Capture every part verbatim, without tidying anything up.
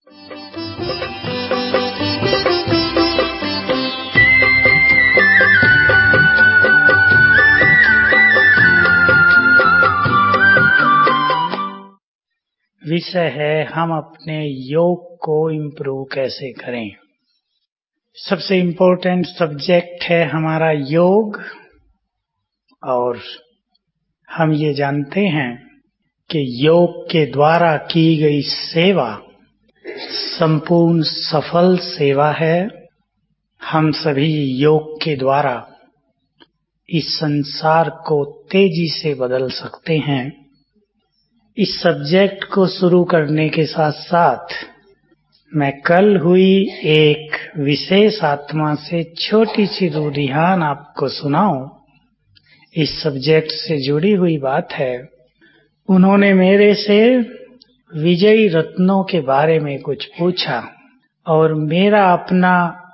विषय है हम अपने योग को इम्प्रूव कैसे करें। सबसे इम्पोर्टेंट सब्जेक्ट है हमारा योग, और हम ये जानते हैं कि योग के द्वारा की गई सेवा संपूर्ण सफल सेवा है। हम सभी योग के द्वारा इस संसार को तेजी से बदल सकते हैं। इस सब्जेक्ट को शुरू करने के साथ साथ मैं कल हुई एक विशेष आत्मा से छोटी सी रुझान आपको सुनाऊं। इस सब्जेक्ट से जुड़ी हुई बात है। उन्होंने मेरे से विजयी रत्नों के बारे में कुछ पूछा और मेरा अपना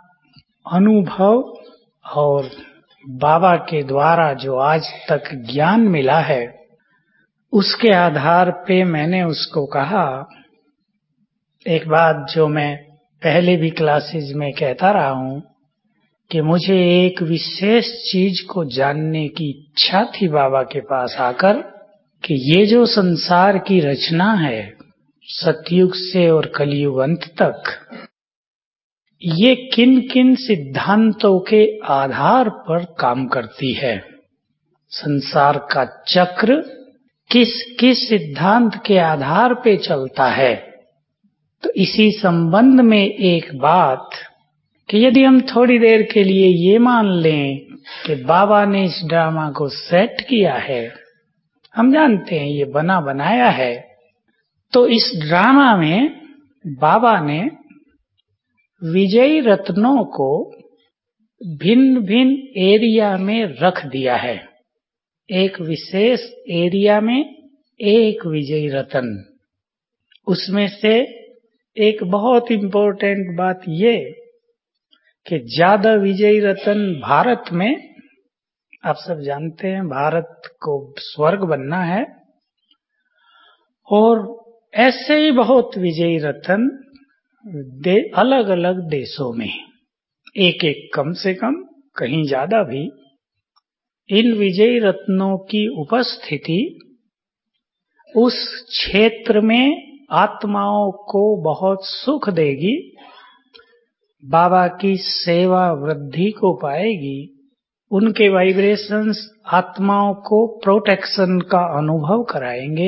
अनुभव और बाबा के द्वारा जो आज तक ज्ञान मिला है उसके आधार पे मैंने उसको कहा एक बात जो मैं पहले भी क्लासेस में कहता रहा हूं कि मुझे एक विशेष चीज को जानने की इच्छा थी बाबा के पास आकर कि ये जो संसार की रचना है सतयुग से और कलयुग अंत तक, ये किन किन सिद्धांतों के आधार पर काम करती है। संसार का चक्र किस किस सिद्धांत के आधार पे चलता है। तो इसी संबंध में एक बात कि यदि हम थोड़ी देर के लिए ये मान लें कि बाबा ने इस ड्रामा को सेट किया है, हम जानते हैं ये बना बनाया है, तो इस ड्रामा में बाबा ने विजयी रत्नों को भिन्न भिन्न एरिया में रख दिया है। एक विशेष एरिया में एक विजयी रत्न। उसमें से एक बहुत इम्पोर्टेंट बात ये कि ज्यादा विजयी रत्न भारत में, आप सब जानते हैं भारत को स्वर्ग बनना है, और ऐसे ही बहुत विजयी रत्न दे अलग अलग देशों में, एक एक कम से कम कहीं ज्यादा भी। इन विजयी रत्नों की उपस्थिति उस क्षेत्र में आत्माओं को बहुत सुख देगी, बाबा की सेवा वृद्धि को पाएगी, उनके वाइब्रेशंस आत्माओं को प्रोटेक्शन का अनुभव कराएंगे,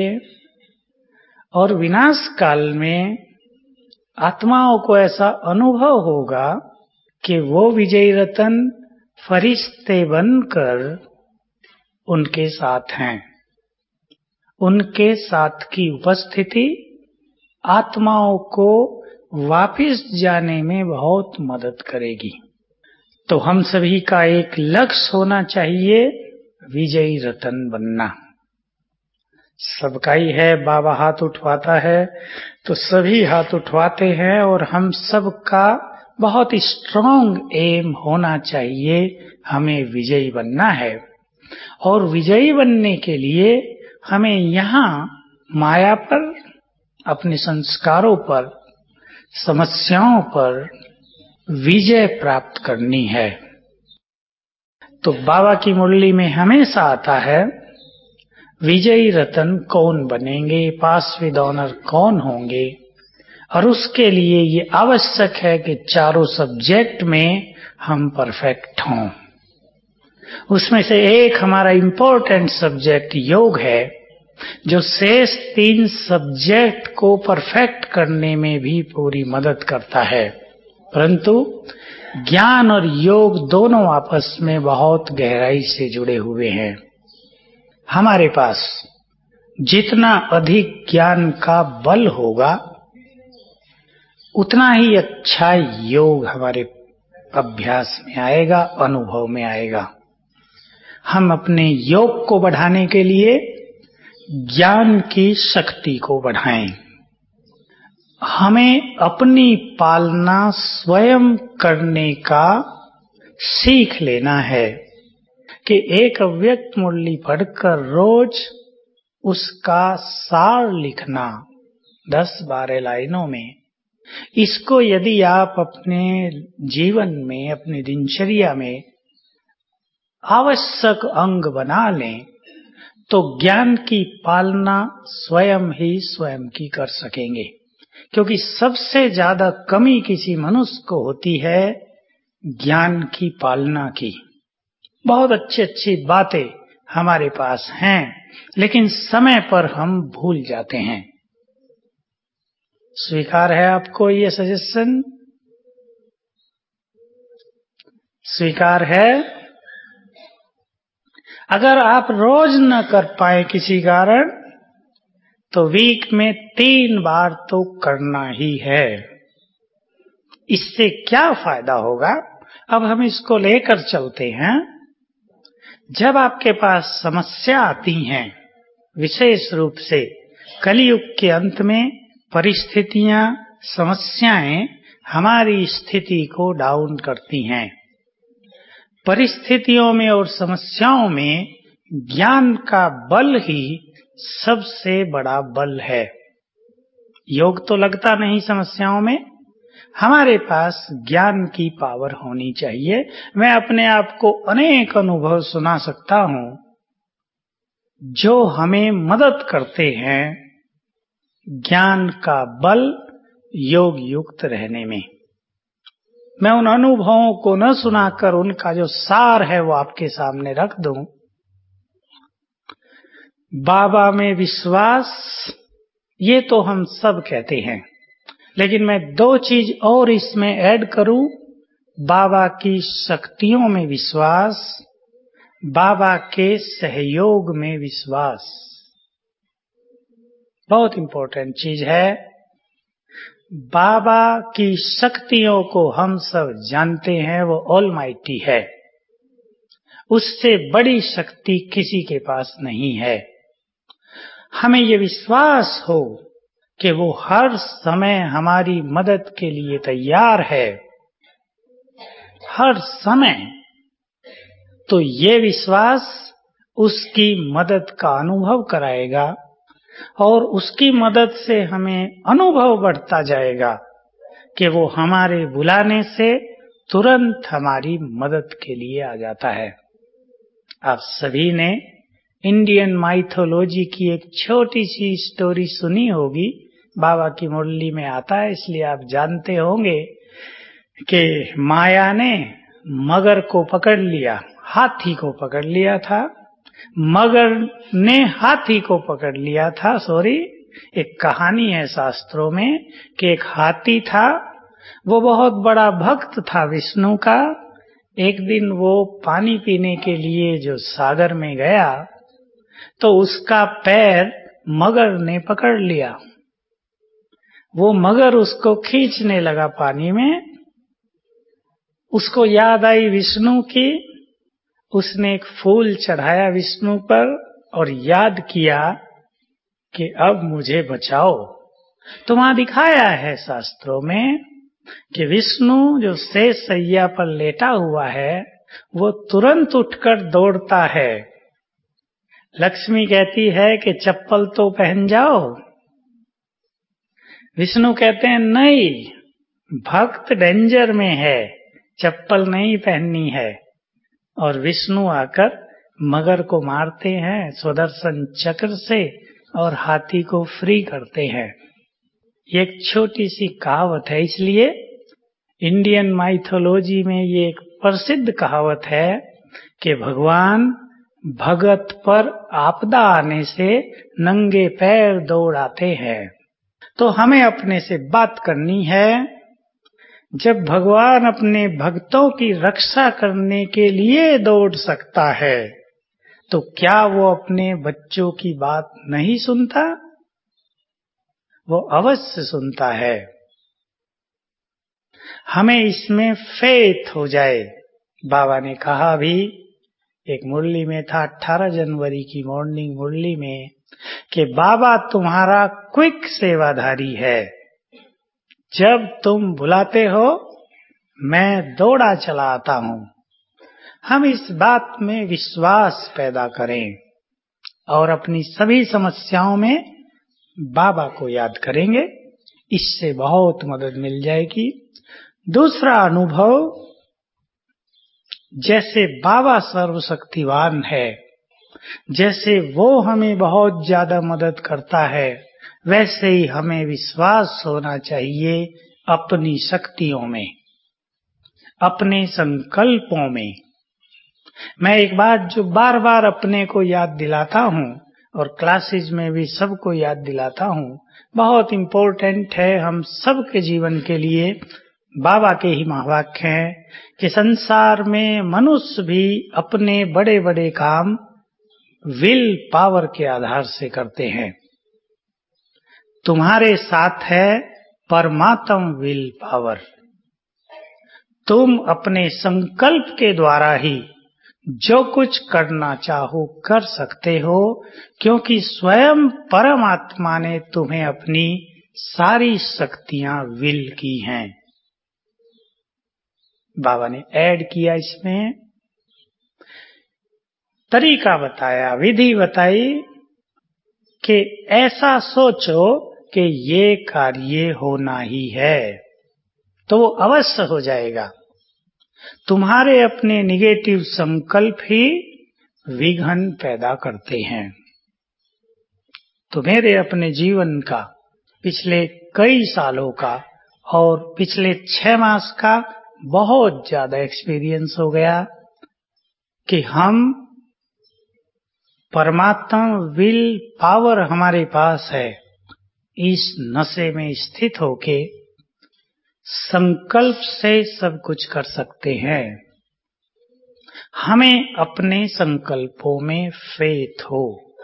और विनाश काल में आत्माओं को ऐसा अनुभव होगा कि वो विजयी रत्न फरिश्ते बनकर उनके साथ हैं। उनके साथ की उपस्थिति आत्माओं को वापस जाने में बहुत मदद करेगी। तो हम सभी का एक लक्ष्य होना चाहिए विजयी रत्न बनना। सबका ही है, बाबा हाथ उठवाता है तो सभी हाथ उठवाते हैं, और हम सबका बहुत स्ट्रांग एम होना चाहिए, हमें विजयी बनना है। और विजयी बनने के लिए हमें यहाँ माया पर, अपने संस्कारों पर, समस्याओं पर विजय प्राप्त करनी है। तो बाबा की मुरली में हमेशा आता है विजयी रत्न कौन बनेंगे, पास विद ऑनर कौन होंगे, और उसके लिए ये आवश्यक है कि चारों सब्जेक्ट में हम परफेक्ट हों। उसमें से एक हमारा इम्पोर्टेंट सब्जेक्ट योग है, जो शेष तीन सब्जेक्ट को परफेक्ट करने में भी पूरी मदद करता है। परंतु ज्ञान और योग दोनों आपस में बहुत गहराई से जुड़े हुए हैं। हमारे पास जितना अधिक ज्ञान का बल होगा उतना ही अच्छा योग हमारे अभ्यास में आएगा, अनुभव में आएगा। हम अपने योग को बढ़ाने के लिए ज्ञान की शक्ति को बढ़ाएं। हमें अपनी पालना स्वयं करने का सीख लेना है कि एक अव्यक्त मुरली पढ़कर रोज उसका सार लिखना दस बारह लाइनों में, इसको यदि आप अपने जीवन में, अपनी दिनचर्या में आवश्यक अंग बना लें तो ज्ञान की पालना स्वयं ही स्वयं की कर सकेंगे। क्योंकि सबसे ज्यादा कमी किसी मनुष्य को होती है ज्ञान की पालना की। बहुत अच्छी अच्छी बातें हमारे पास हैं, लेकिन समय पर हम भूल जाते हैं। स्वीकार है आपको ये सजेशन? स्वीकार है? अगर आप रोज न कर पाए किसी कारण तो वीक में तीन बार तो करना ही है। इससे क्या फायदा होगा, अब हम इसको लेकर चलते हैं। जब आपके पास समस्या आती हैं, विशेष रूप से कलयुग के अंत में परिस्थितियां, समस्याएं हमारी स्थिति को डाउन करती हैं। परिस्थितियों में और समस्याओं में ज्ञान का बल ही सबसे बड़ा बल है। योग तो लगता नहीं समस्याओं में। हमारे पास ज्ञान की पावर होनी चाहिए। मैं अपने आप को अनेक अनुभव सुना सकता हूं जो हमें मदद करते हैं ज्ञान का बल योग युक्त रहने में। मैं उन अनुभवों को न सुनाकर उनका जो सार है वो आपके सामने रख दूं। बाबा में विश्वास, ये तो हम सब कहते हैं, लेकिन मैं दो चीज और इसमें ऐड करूं। बाबा की शक्तियों में विश्वास, बाबा के सहयोग में विश्वास बहुत इंपॉर्टेंट चीज है। बाबा की शक्तियों को हम सब जानते हैं, वो ऑलमाइटी है। उससे बड़ी शक्ति किसी के पास नहीं है। हमें ये विश्वास हो कि वो हर समय हमारी मदद के लिए तैयार है, हर समय। तो ये विश्वास उसकी मदद का अनुभव कराएगा और उसकी मदद से हमें अनुभव बढ़ता जाएगा कि वो हमारे बुलाने से तुरंत हमारी मदद के लिए आ जाता है। आप सभी ने इंडियन माइथोलॉजी की एक छोटी सी स्टोरी सुनी होगी, बाबा की मुरली में आता है, इसलिए आप जानते होंगे कि माया ने मगर को पकड़ लिया, हाथी को पकड़ लिया था। मगर ने हाथी को पकड़ लिया था। सॉरी, एक कहानी है शास्त्रों में कि एक हाथी था, वो बहुत बड़ा भक्त था विष्णु का। एक दिन वो पानी पीने के लिए जो सागर में गया तो उसका पैर मगर ने पकड़ लिया। वो मगर उसको खींचने लगा पानी में। उसको याद आई विष्णु की। उसने एक फूल चढ़ाया विष्णु पर और याद किया कि अब मुझे बचाओ। तो वहां दिखाया है शास्त्रों में कि विष्णु जो शेष सैया पर लेटा हुआ है वो तुरंत उठकर दौड़ता है। लक्ष्मी कहती है कि चप्पल तो पहन जाओ। विष्णु कहते हैं नहीं, भक्त डेंजर में है, चप्पल नहीं पहननी है। और विष्णु आकर मगर को मारते हैं सुदर्शन चक्र से और हाथी को फ्री करते हैं। ये एक छोटी सी कहावत है, इसलिए इंडियन माइथोलॉजी में ये एक प्रसिद्ध कहावत है कि भगवान भगत पर आपदा आने से नंगे पैर दौड़ आते हैं। तो हमें अपने से बात करनी है। जब भगवान अपने भक्तों की रक्षा करने के लिए दौड़ सकता है तो क्या वो अपने बच्चों की बात नहीं सुनता? वो अवश्य सुनता है। हमें इसमें फेथ हो जाए। बाबा ने कहा भी, एक मुरली में था अठारह जनवरी की मॉर्निंग मुरली में, कि बाबा तुम्हारा क्विक सेवाधारी है। जब तुम बुलाते हो मैं दौड़ा चला आता हूं। हम इस बात में विश्वास पैदा करें और अपनी सभी समस्याओं में बाबा को याद करेंगे इससे बहुत मदद मिल जाएगी। दूसरा अनुभव, जैसे बाबा सर्वशक्तिवान है, जैसे वो हमें बहुत ज्यादा मदद करता है, वैसे ही हमें विश्वास होना चाहिए अपनी शक्तियों में, अपने संकल्पों में। मैं एक बात जो बार बार अपने को याद दिलाता हूँ और क्लासेज में भी सबको याद दिलाता हूँ, बहुत इम्पोर्टेंट है हम सबके जीवन के लिए। बाबा के ही महावाक्य हैं कि संसार में मनुष्य भी अपने बड़े बड़े काम विल पावर के आधार से करते हैं। तुम्हारे साथ है परमात्म विल पावर। तुम अपने संकल्प के द्वारा ही जो कुछ करना चाहो कर सकते हो, क्योंकि स्वयं परमात्मा ने तुम्हें अपनी सारी शक्तियां विल की हैं। बाबा ने ऐड किया, इसमें तरीका बताया, विधि बताई कि ऐसा सोचो कि ये कार्य होना ही है, तो वो अवश्य हो जाएगा। तुम्हारे अपने निगेटिव संकल्प ही विघ्न पैदा करते हैं। तो मेरे अपने जीवन का पिछले कई सालों का और पिछले छह मास का बहुत ज्यादा एक्सपीरियंस हो गया कि हम परमात्मा विल पावर हमारे पास है, इस नशे में स्थित होके संकल्प से सब कुछ कर सकते हैं। हमें अपने संकल्पों में फेथ हो।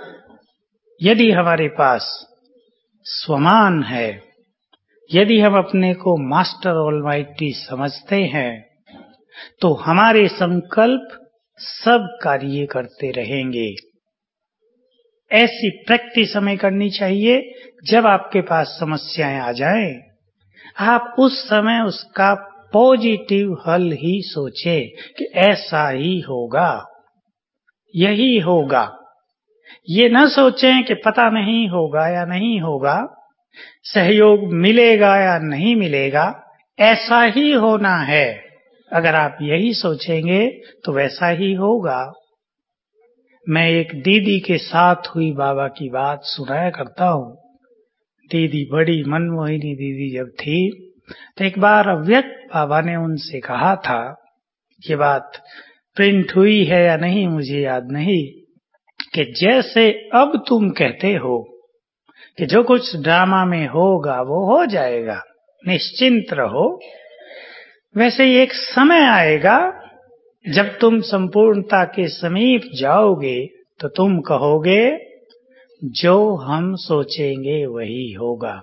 यदि हमारे पास स्वमान है, यदि हम अपने को मास्टर ऑलमाइटी समझते हैं, तो हमारे संकल्प सब कार्य करते रहेंगे। ऐसी प्रैक्टिस हमें करनी चाहिए। जब आपके पास समस्याएं आ जाएं, आप उस समय उसका पॉजिटिव हल ही सोचे कि ऐसा ही होगा, यही होगा। ये न सोचें कि पता नहीं होगा या नहीं होगा, सहयोग मिलेगा या नहीं मिलेगा, ऐसा ही होना है। अगर आप यही सोचेंगे तो वैसा ही होगा। मैं एक दीदी के साथ हुई बाबा की बात सुनाया करता हूँ। दीदी बड़ी मनमोहिनी दीदी जब थी, तो एक बार अव्यक्त बाबा ने उनसे कहा था, ये बात प्रिंट हुई है या नहीं मुझे याद नहीं, कि जैसे अब तुम कहते हो कि जो कुछ ड्रामा में होगा वो हो जाएगा, निश्चिंत रहो, वैसे ही एक समय आएगा जब तुम संपूर्णता के समीप जाओगे तो तुम कहोगे जो हम सोचेंगे वही होगा।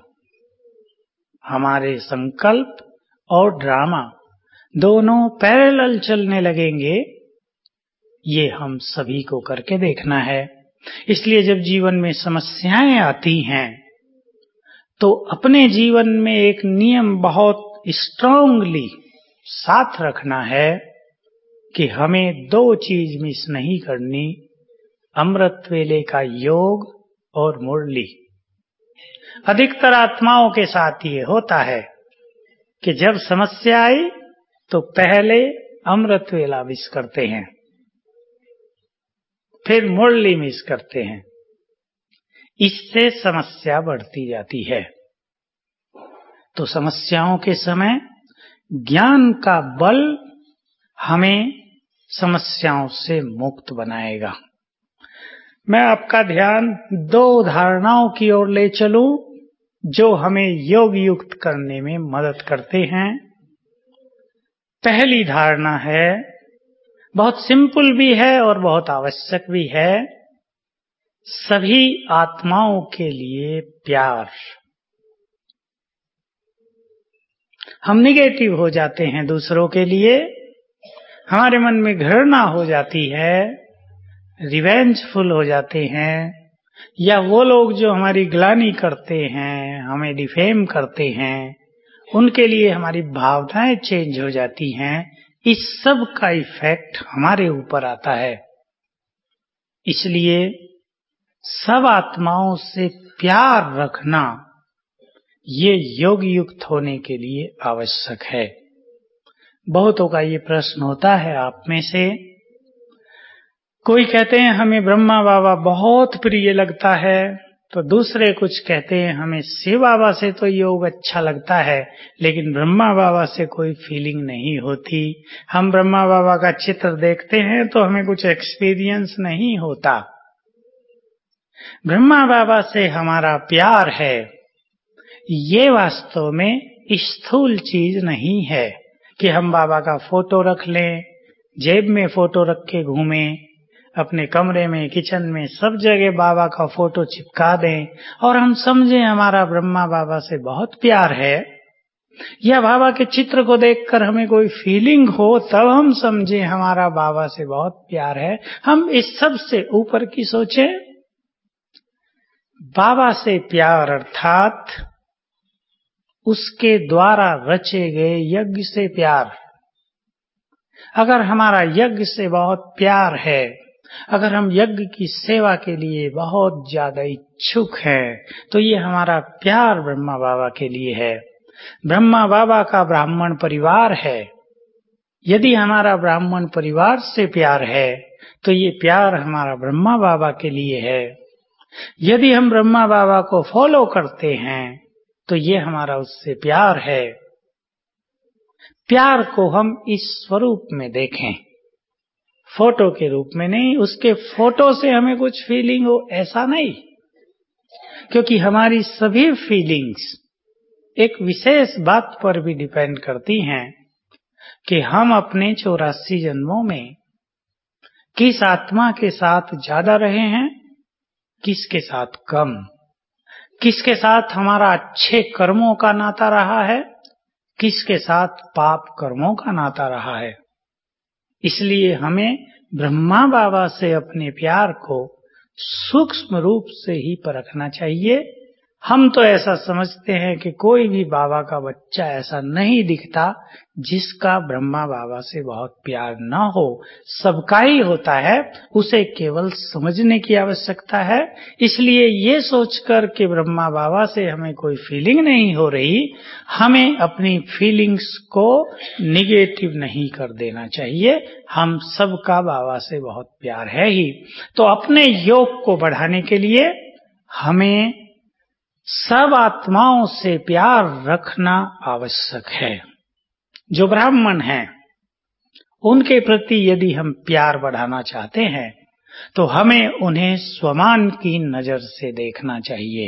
हमारे संकल्प और ड्रामा दोनों पैरेलल चलने लगेंगे। ये हम सभी को करके देखना है। इसलिए जब जीवन में समस्याएं आती हैं तो अपने जीवन में एक नियम बहुत स्ट्रांगली साथ रखना है कि हमें दो चीज मिस नहीं करनी, अमृत वेले का योग और मुरली। अधिकतर आत्माओं के साथ ये होता है कि जब समस्या आई तो पहले अमृत वेला मिस करते हैं, फिर मुरली मिस करते हैं। इससे समस्या बढ़ती जाती है। तो समस्याओं के समय ज्ञान का बल हमें समस्याओं से मुक्त बनाएगा। मैं आपका ध्यान दो धारणाओं की ओर ले चलूं जो हमें योग युक्त करने में मदद करते हैं। पहली धारणा है, बहुत सिंपल भी है और बहुत आवश्यक भी है, सभी आत्माओं के लिए प्यार। हम निगेटिव हो जाते हैं दूसरों के लिए, हमारे मन में घृणा हो जाती है, रिवेंजफुल हो जाते हैं, या वो लोग जो हमारी ग्लानि करते हैं, हमें डिफेम करते हैं, उनके लिए हमारी भावनाएं चेंज हो जाती हैं। इस सब का इफेक्ट हमारे ऊपर आता है। इसलिए सब आत्माओं से प्यार रखना ये योग युक्त होने के लिए आवश्यक है। बहुतों का ये प्रश्न होता है आप में से, कोई कहते हैं हमें ब्रह्मा बाबा बहुत प्रिय लगता है, तो दूसरे कुछ कहते हैं हमें शिव बाबा से तो योग अच्छा लगता है, लेकिन ब्रह्मा बाबा से कोई फीलिंग नहीं होती। हम ब्रह्मा बाबा का चित्र देखते हैं तो हमें कुछ एक्सपीरियंस नहीं होता। ब्रह्मा बाबा से हमारा प्यार है, ये वास्तव में स्थूल चीज नहीं है कि हम बाबा का फोटो रख लें, जेब में फोटो रख के घूमें, अपने कमरे में, किचन में, सब जगह बाबा का फोटो चिपका दें और हम समझें हमारा ब्रह्मा बाबा से बहुत प्यार है, या बाबा के चित्र को देखकर हमें कोई फीलिंग हो तब हम समझें हमारा बाबा से बहुत प्यार है। हम इस सब से ऊपर की सोचें, बाबा से प्यार अर्थात उसके द्वारा रचे गए यज्ञ से प्यार। अगर हमारा यज्ञ से बहुत प्यार है, अगर हम यज्ञ की सेवा के लिए बहुत ज्यादा इच्छुक हैं, तो ये हमारा प्यार ब्रह्मा बाबा के लिए है। ब्रह्मा बाबा का ब्राह्मण परिवार है, यदि हमारा ब्राह्मण परिवार से प्यार है तो ये प्यार हमारा ब्रह्मा बाबा के लिए है। यदि हम ब्रह्मा बाबा को फॉलो करते हैं तो ये हमारा उससे प्यार है। प्यार को हम इस स्वरूप में देखें, फोटो के रूप में नहीं। उसके फोटो से हमें कुछ फीलिंग हो ऐसा नहीं, क्योंकि हमारी सभी फीलिंग्स एक विशेष बात पर भी डिपेंड करती हैं कि हम अपने चौरासी जन्मों में किस आत्मा के साथ ज्यादा रहे हैं, किसके साथ कम, किसके साथ हमारा अच्छे कर्मों का नाता रहा है, किसके साथ पाप कर्मों का नाता रहा है। इसलिए हमें ब्रह्मा बाबा से अपने प्यार को सूक्ष्म रूप से ही परखना चाहिए। हम तो ऐसा समझते हैं कि कोई भी बाबा का बच्चा ऐसा नहीं दिखता जिसका ब्रह्मा बाबा से बहुत प्यार न हो। सबका ही होता है, उसे केवल समझने की आवश्यकता है। इसलिए ये सोचकर कि ब्रह्मा बाबा से हमें कोई फीलिंग नहीं हो रही, हमें अपनी फीलिंग्स को निगेटिव नहीं कर देना चाहिए। हम सबका बाबा से बहुत प्यार है ही। तो अपने योग को बढ़ाने के लिए हमें सब आत्माओं से प्यार रखना आवश्यक है। जो ब्राह्मण हैं उनके प्रति यदि हम प्यार बढ़ाना चाहते हैं तो हमें उन्हें स्वमान की नजर से देखना चाहिए।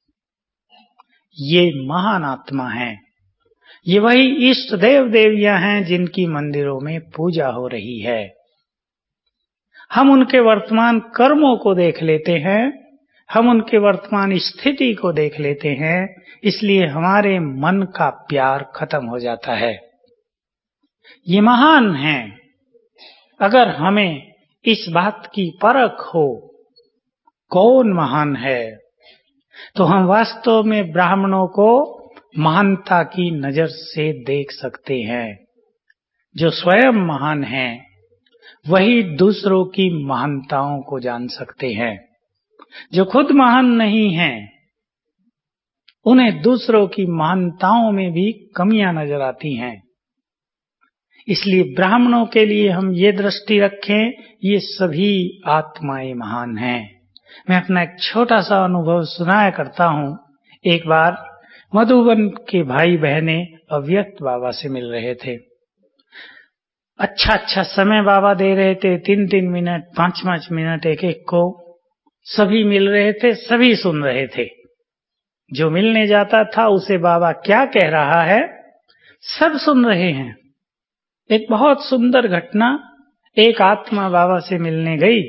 ये महान आत्मा हैं, ये वही इष्ट देव देवियां हैं जिनकी मंदिरों में पूजा हो रही है। हम उनके वर्तमान कर्मों को देख लेते हैं, हम उनके वर्तमान स्थिति को देख लेते हैं, इसलिए हमारे मन का प्यार खत्म हो जाता है। ये महान हैं। अगर हमें इस बात की परख हो कौन महान है, तो हम वास्तव में ब्राह्मणों को महानता की नजर से देख सकते हैं। जो स्वयं महान हैं वही दूसरों की महानताओं को जान सकते हैं। जो खुद महान नहीं हैं उन्हें दूसरों की महानताओं में भी कमियां नजर आती हैं। इसलिए ब्राह्मणों के लिए हम ये दृष्टि रखें, ये सभी आत्माएं महान हैं। मैं अपना एक छोटा सा अनुभव सुनाया करता हूँ। एक बार मधुबन के भाई बहने अव्यक्त बाबा से मिल रहे थे। अच्छा अच्छा समय बाबा दे रहे थे, तीन तीन मिनट, पांच पांच मिनट एक एक को। सभी मिल रहे थे, सभी सुन रहे थे। जो मिलने जाता था उसे बाबा क्या कह रहा है सब सुन रहे हैं। एक बहुत सुंदर घटना, एक आत्मा बाबा से मिलने गई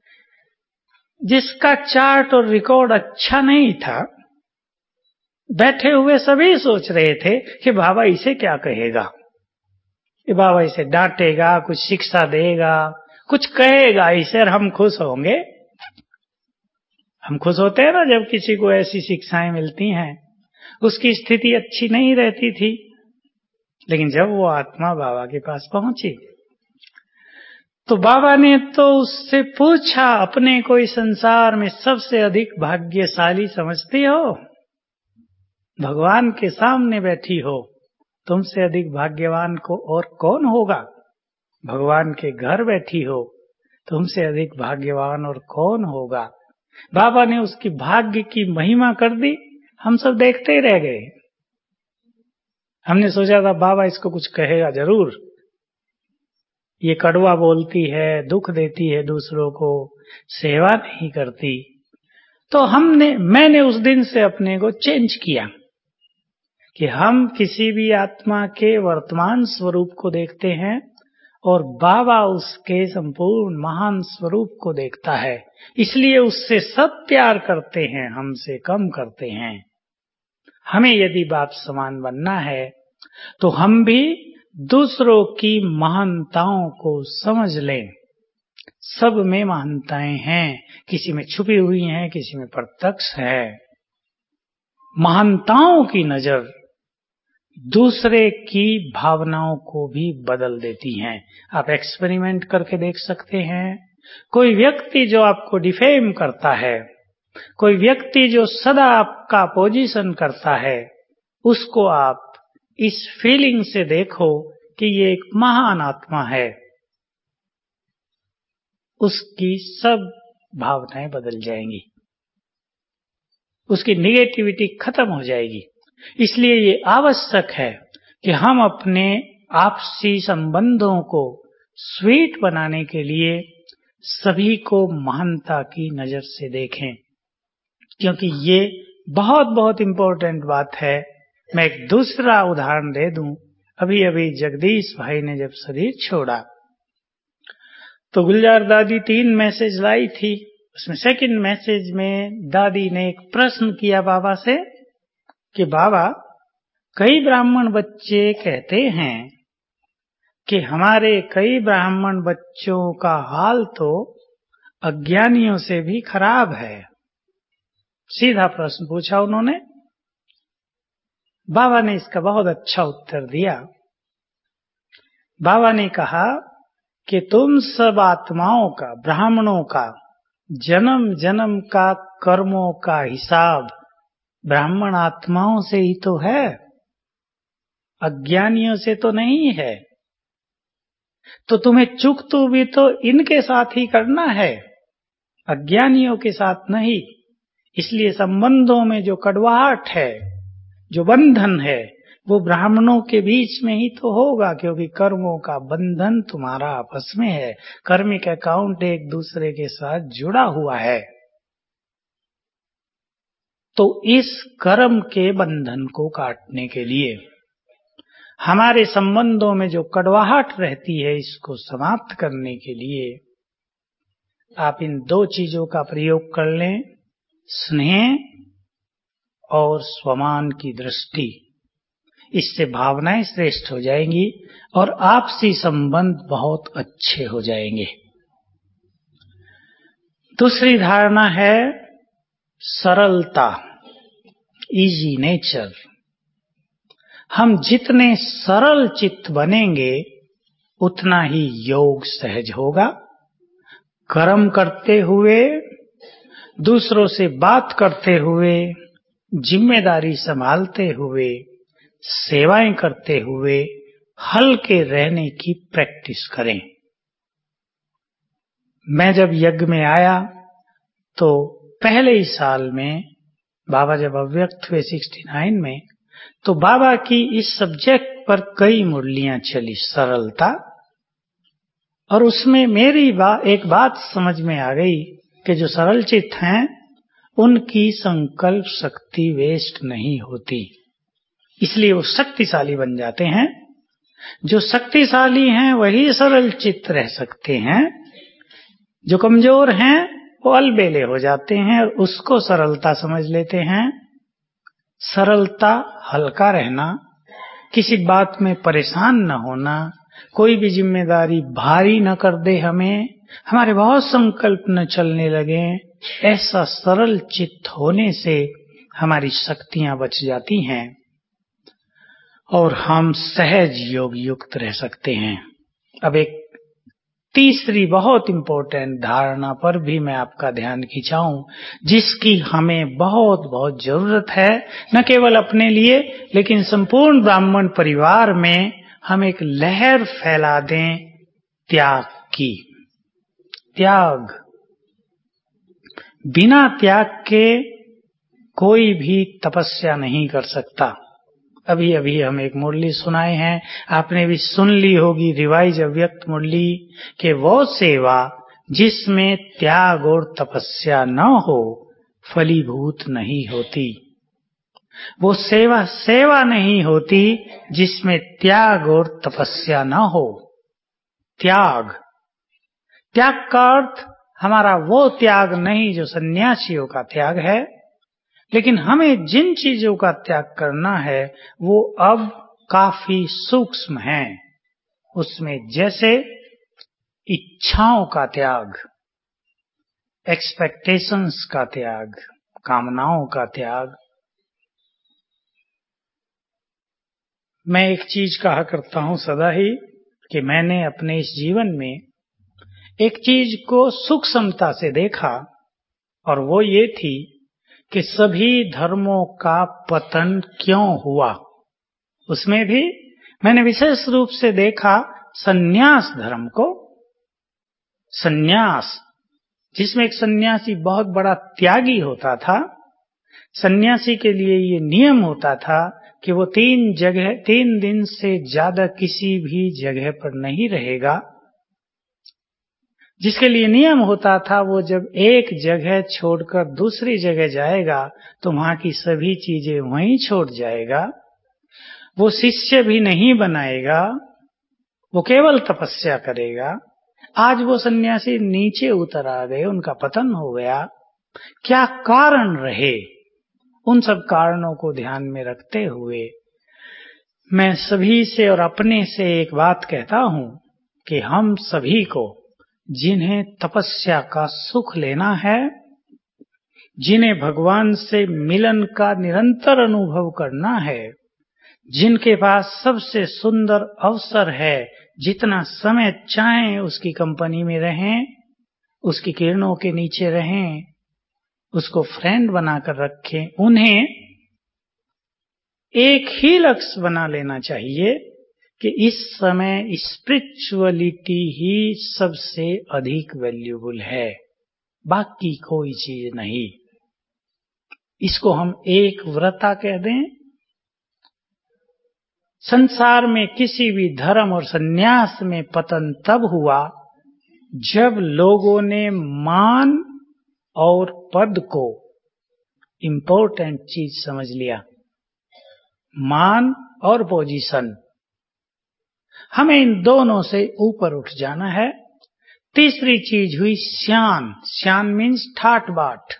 जिसका चार्ट और रिकॉर्ड अच्छा नहीं था। बैठे हुए सभी सोच रहे थे कि बाबा इसे क्या कहेगा, कि बाबा इसे डांटेगा, कुछ शिक्षा देगा, कुछ कहेगा इसे और हम खुश होंगे। हम खुश होते हैं ना जब किसी को ऐसी शिक्षाएं मिलती हैं। उसकी स्थिति अच्छी नहीं रहती थी, लेकिन जब वो आत्मा बाबा के पास पहुंची तो बाबा ने तो उससे पूछा, अपने को इस संसार में सबसे अधिक भाग्यशाली समझती हो? भगवान के सामने बैठी हो, तुमसे अधिक भाग्यवान को और कौन होगा। भगवान के घर बैठी हो, तुमसे अधिक भाग्यवान और कौन होगा। बाबा ने उसकी भाग्य की महिमा कर दी, हम सब देखते ही रह गए। हमने सोचा था बाबा इसको कुछ कहेगा जरूर, ये कड़वा बोलती है, दुख देती है दूसरों को, सेवा नहीं करती। तो हमने मैंने उस दिन से अपने को चेंज किया कि हम किसी भी आत्मा के वर्तमान स्वरूप को देखते हैं और बाबा उसके संपूर्ण महान स्वरूप को देखता है, इसलिए उससे सब प्यार करते हैं, हमसे कम करते हैं। हमें यदि बाप समान बनना है तो हम भी दूसरों की महानताओं को समझ लें। सब में महानताएं हैं, किसी में छुपी हुई हैं, किसी में प्रत्यक्ष है। महानताओं की नजर दूसरे की भावनाओं को भी बदल देती हैं। आप एक्सपेरिमेंट करके देख सकते हैं। कोई व्यक्ति जो आपको डिफेम करता है, कोई व्यक्ति जो सदा आपका पोजीशन करता है, उसको आप इस फीलिंग से देखो कि ये एक महान आत्मा है, उसकी सब भावनाएं बदल जाएंगी, उसकी निगेटिविटी खत्म हो जाएगी। इसलिए ये आवश्यक है कि हम अपने आपसी संबंधों को स्वीट बनाने के लिए सभी को महानता की नजर से देखें, क्योंकि ये बहुत बहुत इम्पोर्टेंट बात है। मैं एक दूसरा उदाहरण दे दूं। अभी अभी जगदीश भाई ने जब शरीर छोड़ा तो गुलजार दादी तीन मैसेज लाई थी। उसमें सेकंड मैसेज में दादी ने एक प्रश्न किया बाबा से कि बाबा, कई ब्राह्मण बच्चे कहते हैं कि हमारे कई ब्राह्मण बच्चों का हाल तो अज्ञानियों से भी खराब है। सीधा प्रश्न पूछा उन्होंने। बाबा ने इसका बहुत अच्छा उत्तर दिया। बाबा ने कहा कि तुम सब आत्माओं का, ब्राह्मणों का जन्म जन्म का कर्मों का हिसाब ब्राह्मण आत्माओं से ही तो है, अज्ञानियों से तो नहीं है। तो तुम्हें चुकतू भी तो इनके साथ ही करना है, अज्ञानियों के साथ नहीं। इसलिए संबंधों में जो कड़वाहट है, जो बंधन है, वो ब्राह्मणों के बीच में ही तो होगा, क्योंकि कर्मों का बंधन तुम्हारा आपस में है। कर्मिक अकाउंट एक दूसरे के साथ जुड़ा हुआ है। तो इस कर्म के बंधन को काटने के लिए, हमारे संबंधों में जो कड़वाहट रहती है, इसको समाप्त करने के लिए आप इन दो चीजों का प्रयोग कर लें, स्नेह और स्वमान की दृष्टि। इससे भावनाएं श्रेष्ठ हो जाएंगी और आपसी संबंध बहुत अच्छे हो जाएंगे। दूसरी धारणा है सरलता, इजी नेचर। हम जितने सरल चित्त बनेंगे उतना ही योग सहज होगा। कर्म करते हुए, दूसरों से बात करते हुए, जिम्मेदारी संभालते हुए, सेवाएं करते हुए हल्के रहने की प्रैक्टिस करें। मैं जब यज्ञ में आया तो पहले ही साल में बाबा जब अव्यक्त हुए उनहत्तर में, तो बाबा की इस सब्जेक्ट पर कई मुरलियां चली, सरलता। और उसमें मेरी बा, एक बात समझ में आ गई कि जो सरल चित्त हैं उनकी संकल्प शक्ति वेस्ट नहीं होती, इसलिए वो शक्तिशाली बन जाते हैं। जो शक्तिशाली हैं वही सरल चित्त रह सकते हैं, जो कमजोर हैं वो अलबेले हो जाते हैं और उसको सरलता समझ लेते हैं। सरलता, हल्का रहना, किसी बात में परेशान न होना, कोई भी जिम्मेदारी भारी न कर दे हमें, हमारे बहुत संकल्प न चलने लगे, ऐसा सरल चित्त होने से हमारी शक्तियां बच जाती हैं और हम सहज योग युक्त रह सकते हैं। अब एक तीसरी बहुत इंपॉर्टेंट धारणा पर भी मैं आपका ध्यान खिंचाऊं, जिसकी हमें बहुत बहुत जरूरत है, न केवल अपने लिए लेकिन संपूर्ण ब्राह्मण परिवार में हम एक लहर फैला दें त्याग की। त्याग, बिना त्याग के कोई भी तपस्या नहीं कर सकता। अभी अभी हम एक मुरली सुनाए हैं, आपने भी सुन ली होगी, रिवाइज अव्यक्त मुरली, कि वो सेवा जिसमें त्याग और तपस्या न हो फलीभूत नहीं होती। वो सेवा सेवा नहीं होती जिसमें त्याग और तपस्या न हो। त्याग, त्याग का अर्थ हमारा वो त्याग नहीं जो सन्यासियों का त्याग है, लेकिन हमें जिन चीजों का त्याग करना है वो अब काफी सूक्ष्म हैं। उसमें जैसे इच्छाओं का त्याग, एक्सपेक्टेशंस का त्याग, कामनाओं का त्याग। मैं एक चीज कहा करता हूं सदा ही कि मैंने अपने इस जीवन में एक चीज को सूक्ष्मता से देखा, और वो ये थी कि सभी धर्मों का पतन क्यों हुआ। उसमें भी मैंने विशेष रूप से देखा सन्यास धर्म को। सन्यास जिसमें एक सन्यासी बहुत बड़ा त्यागी होता था। सन्यासी के लिए ये नियम होता था कि वो तीन जगह तीन दिन से ज्यादा किसी भी जगह पर नहीं रहेगा। जिसके लिए नियम होता था वो जब एक जगह छोड़कर दूसरी जगह जाएगा तो वहां की सभी चीजें वहीं छोड़ जाएगा। वो शिष्य भी नहीं बनाएगा, वो केवल तपस्या करेगा। आज वो सन्यासी नीचे उतर आ गए, उनका पतन हो गया। क्या कारण रहे? उन सब कारणों को ध्यान में रखते हुए मैं सभी से और अपने से एक बात कहता हूं कि हम सभी को जिन्हें तपस्या का सुख लेना है, जिन्हें भगवान से मिलन का निरंतर अनुभव करना है, जिनके पास सबसे सुंदर अवसर है, जितना समय चाहें उसकी कंपनी में रहें, उसकी किरणों के नीचे रहें, उसको फ्रेंड बनाकर रखें, उन्हें एक ही लक्ष्य बना लेना चाहिए कि इस समय स्पिरिचुअलिटी ही सबसे अधिक वैल्यूबल है, बाकी कोई चीज नहीं। इसको हम एक व्रता कह दें। संसार में किसी भी धर्म और सन्यास में पतन तब हुआ जब लोगों ने मान और पद को इम्पोर्टेंट चीज समझ लिया। मान और पोजीशन, हमें इन दोनों से ऊपर उठ जाना है। तीसरी चीज हुई श्यान। श्यान मीन्स ठाट बाट।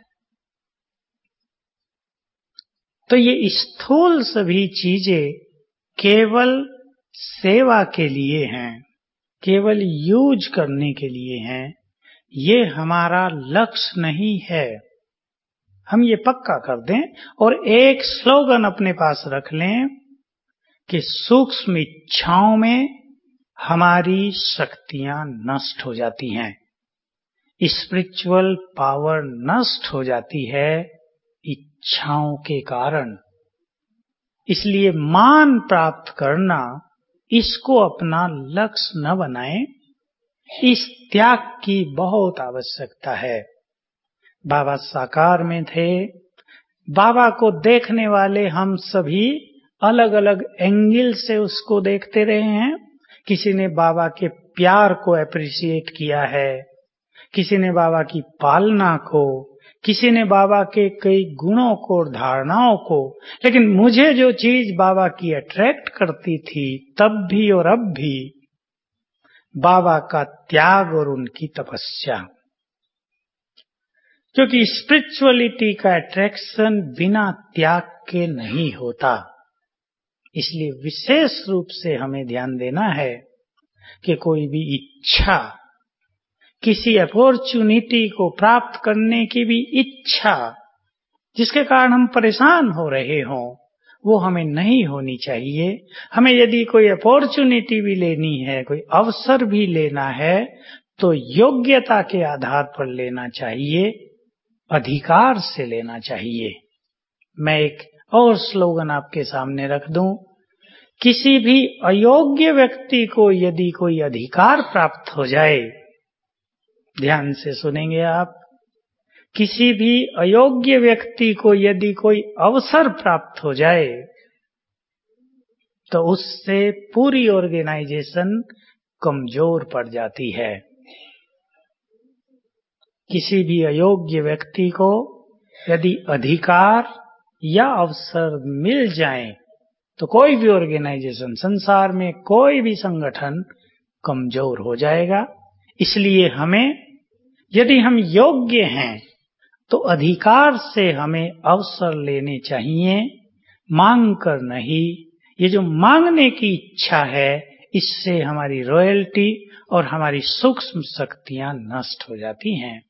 तो ये स्थूल सभी चीजें केवल सेवा के लिए हैं, केवल यूज करने के लिए हैं। ये हमारा लक्ष्य नहीं है। हम ये पक्का कर दें और एक स्लोगन अपने पास रख लें कि सूक्ष्म इच्छाओं में हमारी शक्तियां नष्ट हो जाती हैं, स्पिरिचुअल पावर नष्ट हो जाती है इच्छाओं के कारण। इसलिए मान प्राप्त करना, इसको अपना लक्ष्य न बनाएं। इस त्याग की बहुत आवश्यकता है। बाबा साकार में थे, बाबा को देखने वाले हम सभी अलग अलग एंगल से उसको देखते रहे हैं। किसी ने बाबा के प्यार को एप्रिशिएट किया है, किसी ने बाबा की पालना को, किसी ने बाबा के कई गुणों को और धारणाओं को। लेकिन मुझे जो चीज बाबा की अट्रैक्ट करती थी तब भी और अब भी, बाबा का त्याग और उनकी तपस्या। क्योंकि स्पिरिचुअलिटी का अट्रैक्शन बिना त्याग के नहीं होता। इसलिए विशेष रूप से हमें ध्यान देना है कि कोई भी इच्छा, किसी अपॉर्चुनिटी को प्राप्त करने की भी इच्छा, जिसके कारण हम परेशान हो रहे हों, वो हमें नहीं होनी चाहिए। हमें यदि कोई अपॉर्चुनिटी भी लेनी है, कोई अवसर भी लेना है, तो योग्यता के आधार पर लेना चाहिए, अधिकार से लेना चाहिए। मैं एक और स्लोगन आपके सामने रख दूं, किसी भी अयोग्य व्यक्ति को यदि कोई अधिकार प्राप्त हो जाए, ध्यान से सुनेंगे आप, किसी भी अयोग्य व्यक्ति को यदि कोई अवसर प्राप्त हो जाए तो उससे पूरी ऑर्गेनाइजेशन कमजोर पड़ जाती है। किसी भी अयोग्य व्यक्ति को यदि अधिकार या अवसर मिल जाए तो कोई भी ऑर्गेनाइजेशन, संसार में कोई भी संगठन कमजोर हो जाएगा। इसलिए हमें, यदि हम योग्य हैं तो अधिकार से हमें अवसर लेने चाहिए, मांग कर नहीं। ये जो मांगने की इच्छा है, इससे हमारी रॉयल्टी और हमारी सूक्ष्म शक्तियां नष्ट हो जाती हैं।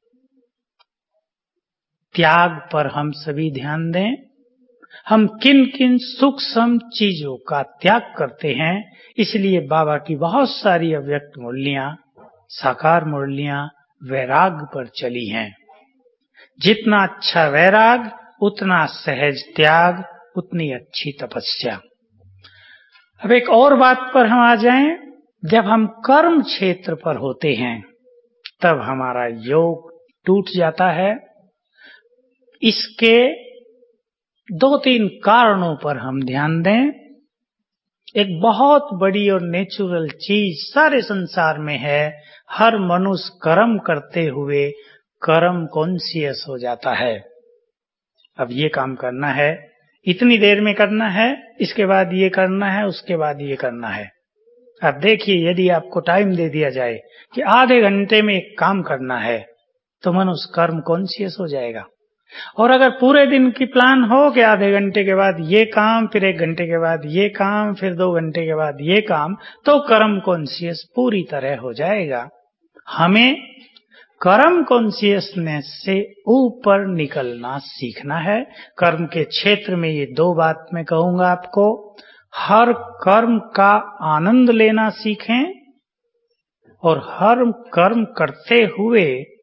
त्याग पर हम सभी ध्यान दें। हम किन किन सूक्ष्म चीजों का त्याग करते हैं, इसलिए बाबा की बहुत सारी अव्यक्त मुरलियां, साकार मुरलियां वैराग पर चली हैं। जितना अच्छा वैराग, उतना सहज त्याग, उतनी अच्छी तपस्या। अब एक और बात पर हम आ जाएं, जब हम कर्म क्षेत्र पर होते हैं तब हमारा योग टूट जाता है। इसके दो तीन कारणों पर हम ध्यान दें। एक बहुत बड़ी और नेचुरल चीज सारे संसार में है, हर मनुष्य कर्म करते हुए कर्म कॉन्शियस हो जाता है। अब ये काम करना है, इतनी देर में करना है, इसके बाद ये करना है, उसके बाद ये करना है। अब देखिए, यदि आपको टाइम दे दिया जाए कि आधे घंटे में एक काम करना है, तो मनुष्य कर्म कॉन्शियस हो जाएगा। और अगर पूरे दिन की प्लान हो कि आधे घंटे के बाद ये काम, फिर एक घंटे के बाद ये काम, फिर दो घंटे के बाद ये काम, तो कर्म कॉन्शियस पूरी तरह हो जाएगा। हमें कर्म कॉन्शियसनेस से ऊपर निकलना सीखना है। कर्म के क्षेत्र में ये दो बात मैं कहूंगा आपको। हर कर्म का आनंद लेना सीखें और हर कर्म करते हुए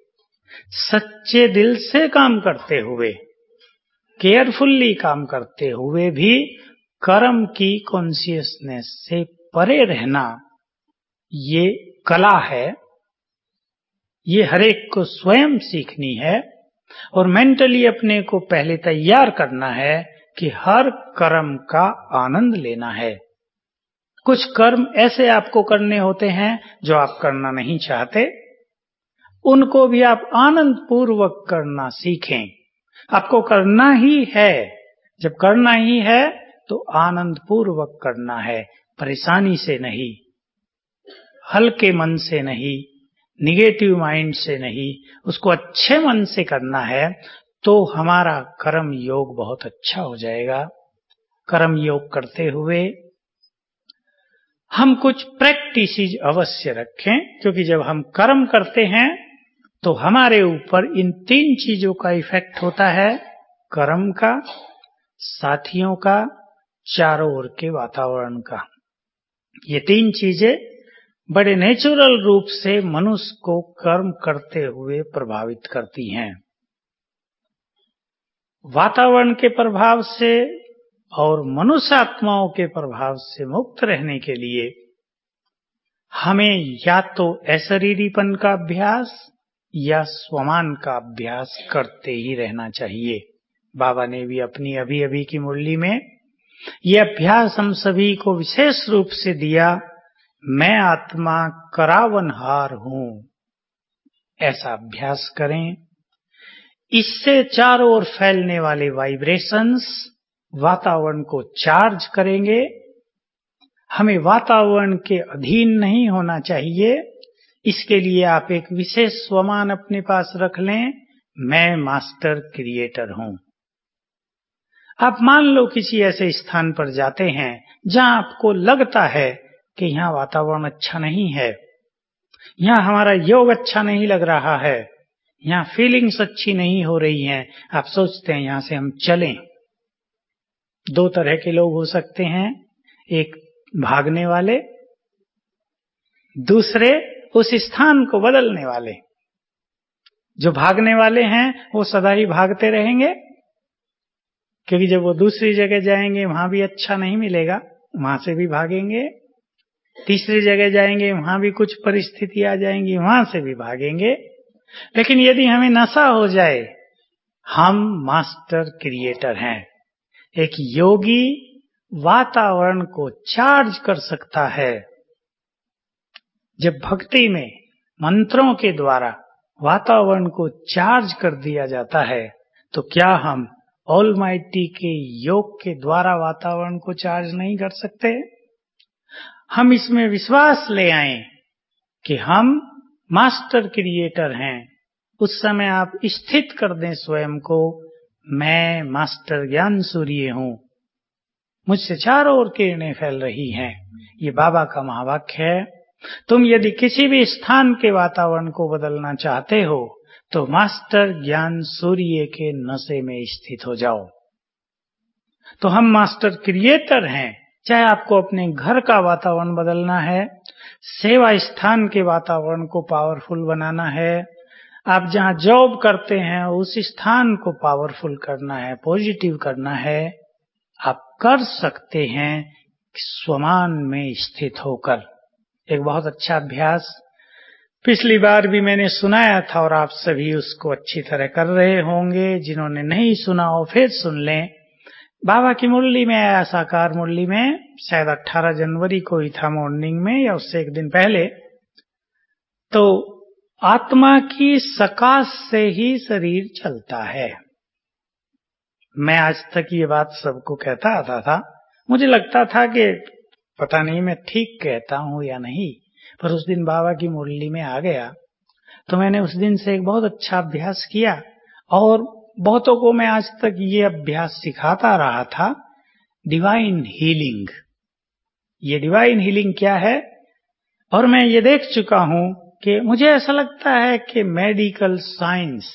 सच्चे दिल से काम करते हुए, केयरफुल्ली काम करते हुए भी कर्म की कॉन्शियसनेस से परे रहना, ये कला है। ये हर एक को स्वयं सीखनी है और मेंटली अपने को पहले तैयार करना है कि हर कर्म का आनंद लेना है। कुछ कर्म ऐसे आपको करने होते हैं जो आप करना नहीं चाहते, उनको भी आप आनंद पूर्वक करना सीखें। आपको करना ही है, जब करना ही है तो आनंद पूर्वक करना है, परेशानी से नहीं, हल्के मन से नहीं, निगेटिव माइंड से नहीं, उसको अच्छे मन से करना है। तो हमारा कर्म योग बहुत अच्छा हो जाएगा। कर्म योग करते हुए हम कुछ प्रैक्टिसेस अवश्य रखें, क्योंकि जब हम कर्म करते हैं तो हमारे ऊपर इन तीन चीजों का इफेक्ट होता है, कर्म का, साथियों का, चारों ओर के वातावरण का। ये तीन चीजें बड़े नेचुरल रूप से मनुष्य को कर्म करते हुए प्रभावित करती हैं। वातावरण के प्रभाव से और मनुष्य आत्माओं के प्रभाव से मुक्त रहने के लिए हमें या तो अशरीरीपन का अभ्यास या स्वमान का अभ्यास करते ही रहना चाहिए। बाबा ने भी अपनी अभी अभी की मुरली में यह अभ्यास हम सभी को विशेष रूप से दिया। मैं आत्मा करावनहार हूं, ऐसा अभ्यास करें। इससे चारों ओर फैलने वाले वाइब्रेशंस वातावरण को चार्ज करेंगे। हमें वातावरण के अधीन नहीं होना चाहिए। इसके लिए आप एक विशेष स्वमान अपने पास रख लें, मैं मास्टर क्रिएटर हूं। आप मान लो किसी ऐसे स्थान पर जाते हैं जहां आपको लगता है कि यहाँ वातावरण अच्छा नहीं है, यहाँ हमारा योग अच्छा नहीं लग रहा है, यहाँ फीलिंग्स अच्छी नहीं हो रही हैं। आप सोचते हैं यहाँ से हम चलें। दो तरह के लोग हो सकते हैं, एक भागने वाले, दूसरे उस स्थान को बदलने वाले। जो भागने वाले हैं वो सदा ही भागते रहेंगे, क्योंकि जब वो दूसरी जगह जाएंगे वहां भी अच्छा नहीं मिलेगा, वहां से भी भागेंगे। तीसरी जगह जाएंगे वहां भी कुछ परिस्थिति आ जाएंगी, वहां से भी भागेंगे। लेकिन यदि हमें नशा हो जाए, हम मास्टर क्रिएटर हैं। एक योगी वातावरण को चार्ज कर सकता है। जब भक्ति में मंत्रों के द्वारा वातावरण को चार्ज कर दिया जाता है, तो क्या हम ऑलमाइटी के योग के द्वारा वातावरण को चार्ज नहीं कर सकते? हम इसमें विश्वास ले आएं कि हम मास्टर क्रिएटर हैं। उस समय आप स्थित कर दें स्वयं को, मैं मास्टर ज्ञान सूर्य हूं, मुझसे चारों ओर किरणें फैल रही हैं। ये बाबा का महावाक्य है। तुम यदि किसी भी स्थान के वातावरण को बदलना चाहते हो, तो मास्टर ज्ञान सूर्य के नशे में स्थित हो जाओ। तो हम मास्टर क्रिएटर हैं। चाहे आपको अपने घर का वातावरण बदलना है, सेवा स्थान के वातावरण को पावरफुल बनाना है, आप जहां जॉब करते हैं उस स्थान को पावरफुल करना है, पॉजिटिव करना है, आप कर सकते हैं स्वमान में स्थित होकर। एक बहुत अच्छा अभ्यास पिछली बार भी मैंने सुनाया था और आप सभी उसको अच्छी तरह कर रहे होंगे। जिन्होंने नहीं सुना हो फिर सुन लें। बाबा की मुरली में आया, साकार मुरली में, शायद अठारह जनवरी को ही था मॉर्निंग में या उससे एक दिन पहले। तो आत्मा की सकाश से ही शरीर चलता है। मैं आज तक ये बात सबको कहता आता था। मुझे लगता था कि पता नहीं मैं ठीक कहता हूं या नहीं, पर उस दिन बाबा की मुरली में आ गया तो मैंने उस दिन से एक बहुत अच्छा अभ्यास किया और बहुतों को मैं आज तक ये अभ्यास सिखाता रहा था, डिवाइन हीलिंग। ये डिवाइन हीलिंग क्या है? और मैं ये देख चुका हूं कि मुझे ऐसा लगता है कि मेडिकल साइंस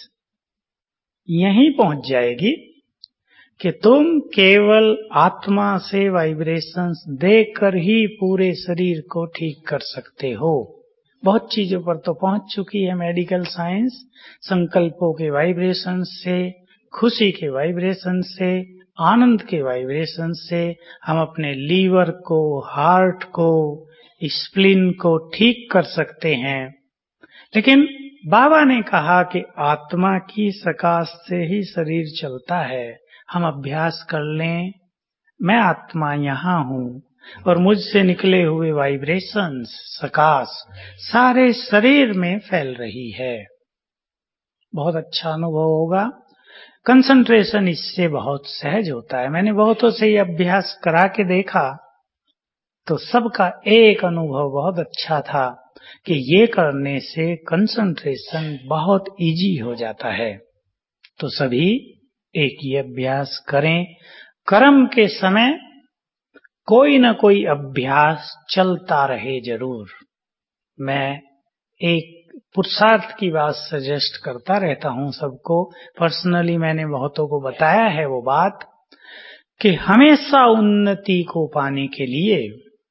यहीं पहुंच जाएगी कि तुम केवल आत्मा से वाइब्रेशंस देकर ही पूरे शरीर को ठीक कर सकते हो। बहुत चीजों पर तो पहुंच चुकी है मेडिकल साइंस। संकल्पों के वाइब्रेशन से, खुशी के वाइब्रेशन से, आनंद के वाइब्रेशन से हम अपने लीवर को, हार्ट को, स्प्लीन को ठीक कर सकते हैं। लेकिन बाबा ने कहा कि आत्मा की सकाश से ही शरीर चलता है। हम अभ्यास कर लें, मैं आत्मा यहाँ हूँ और मुझसे निकले हुए वाइब्रेशंस, सकाश सारे शरीर में फैल रही है। बहुत अच्छा अनुभव होगा। कंसंट्रेशन इससे बहुत सहज होता है। मैंने बहुतों से ये अभ्यास करा के देखा तो सबका एक अनुभव बहुत अच्छा था कि ये करने से कंसंट्रेशन बहुत इजी हो जाता है। तो सभी एक ये अभ्यास करें। कर्म के समय कोई न कोई अभ्यास चलता रहे जरूर। मैं एक पुरुषार्थ की बात सजेस्ट करता रहता हूं सबको। पर्सनली मैंने बहुतों को बताया है वो बात कि हमेशा उन्नति को पाने के लिए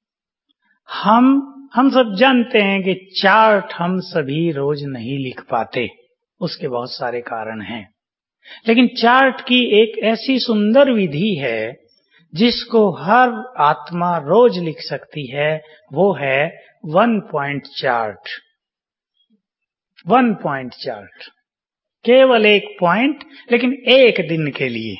हम हम सब जानते हैं कि चार्ट हम सभी रोज नहीं लिख पाते। उसके बहुत सारे कारण हैं, लेकिन चार्ट की एक ऐसी सुंदर विधि है जिसको हर आत्मा रोज लिख सकती है। वो है one point chart. One point chart, केवल एक पॉइंट, लेकिन एक दिन के लिए।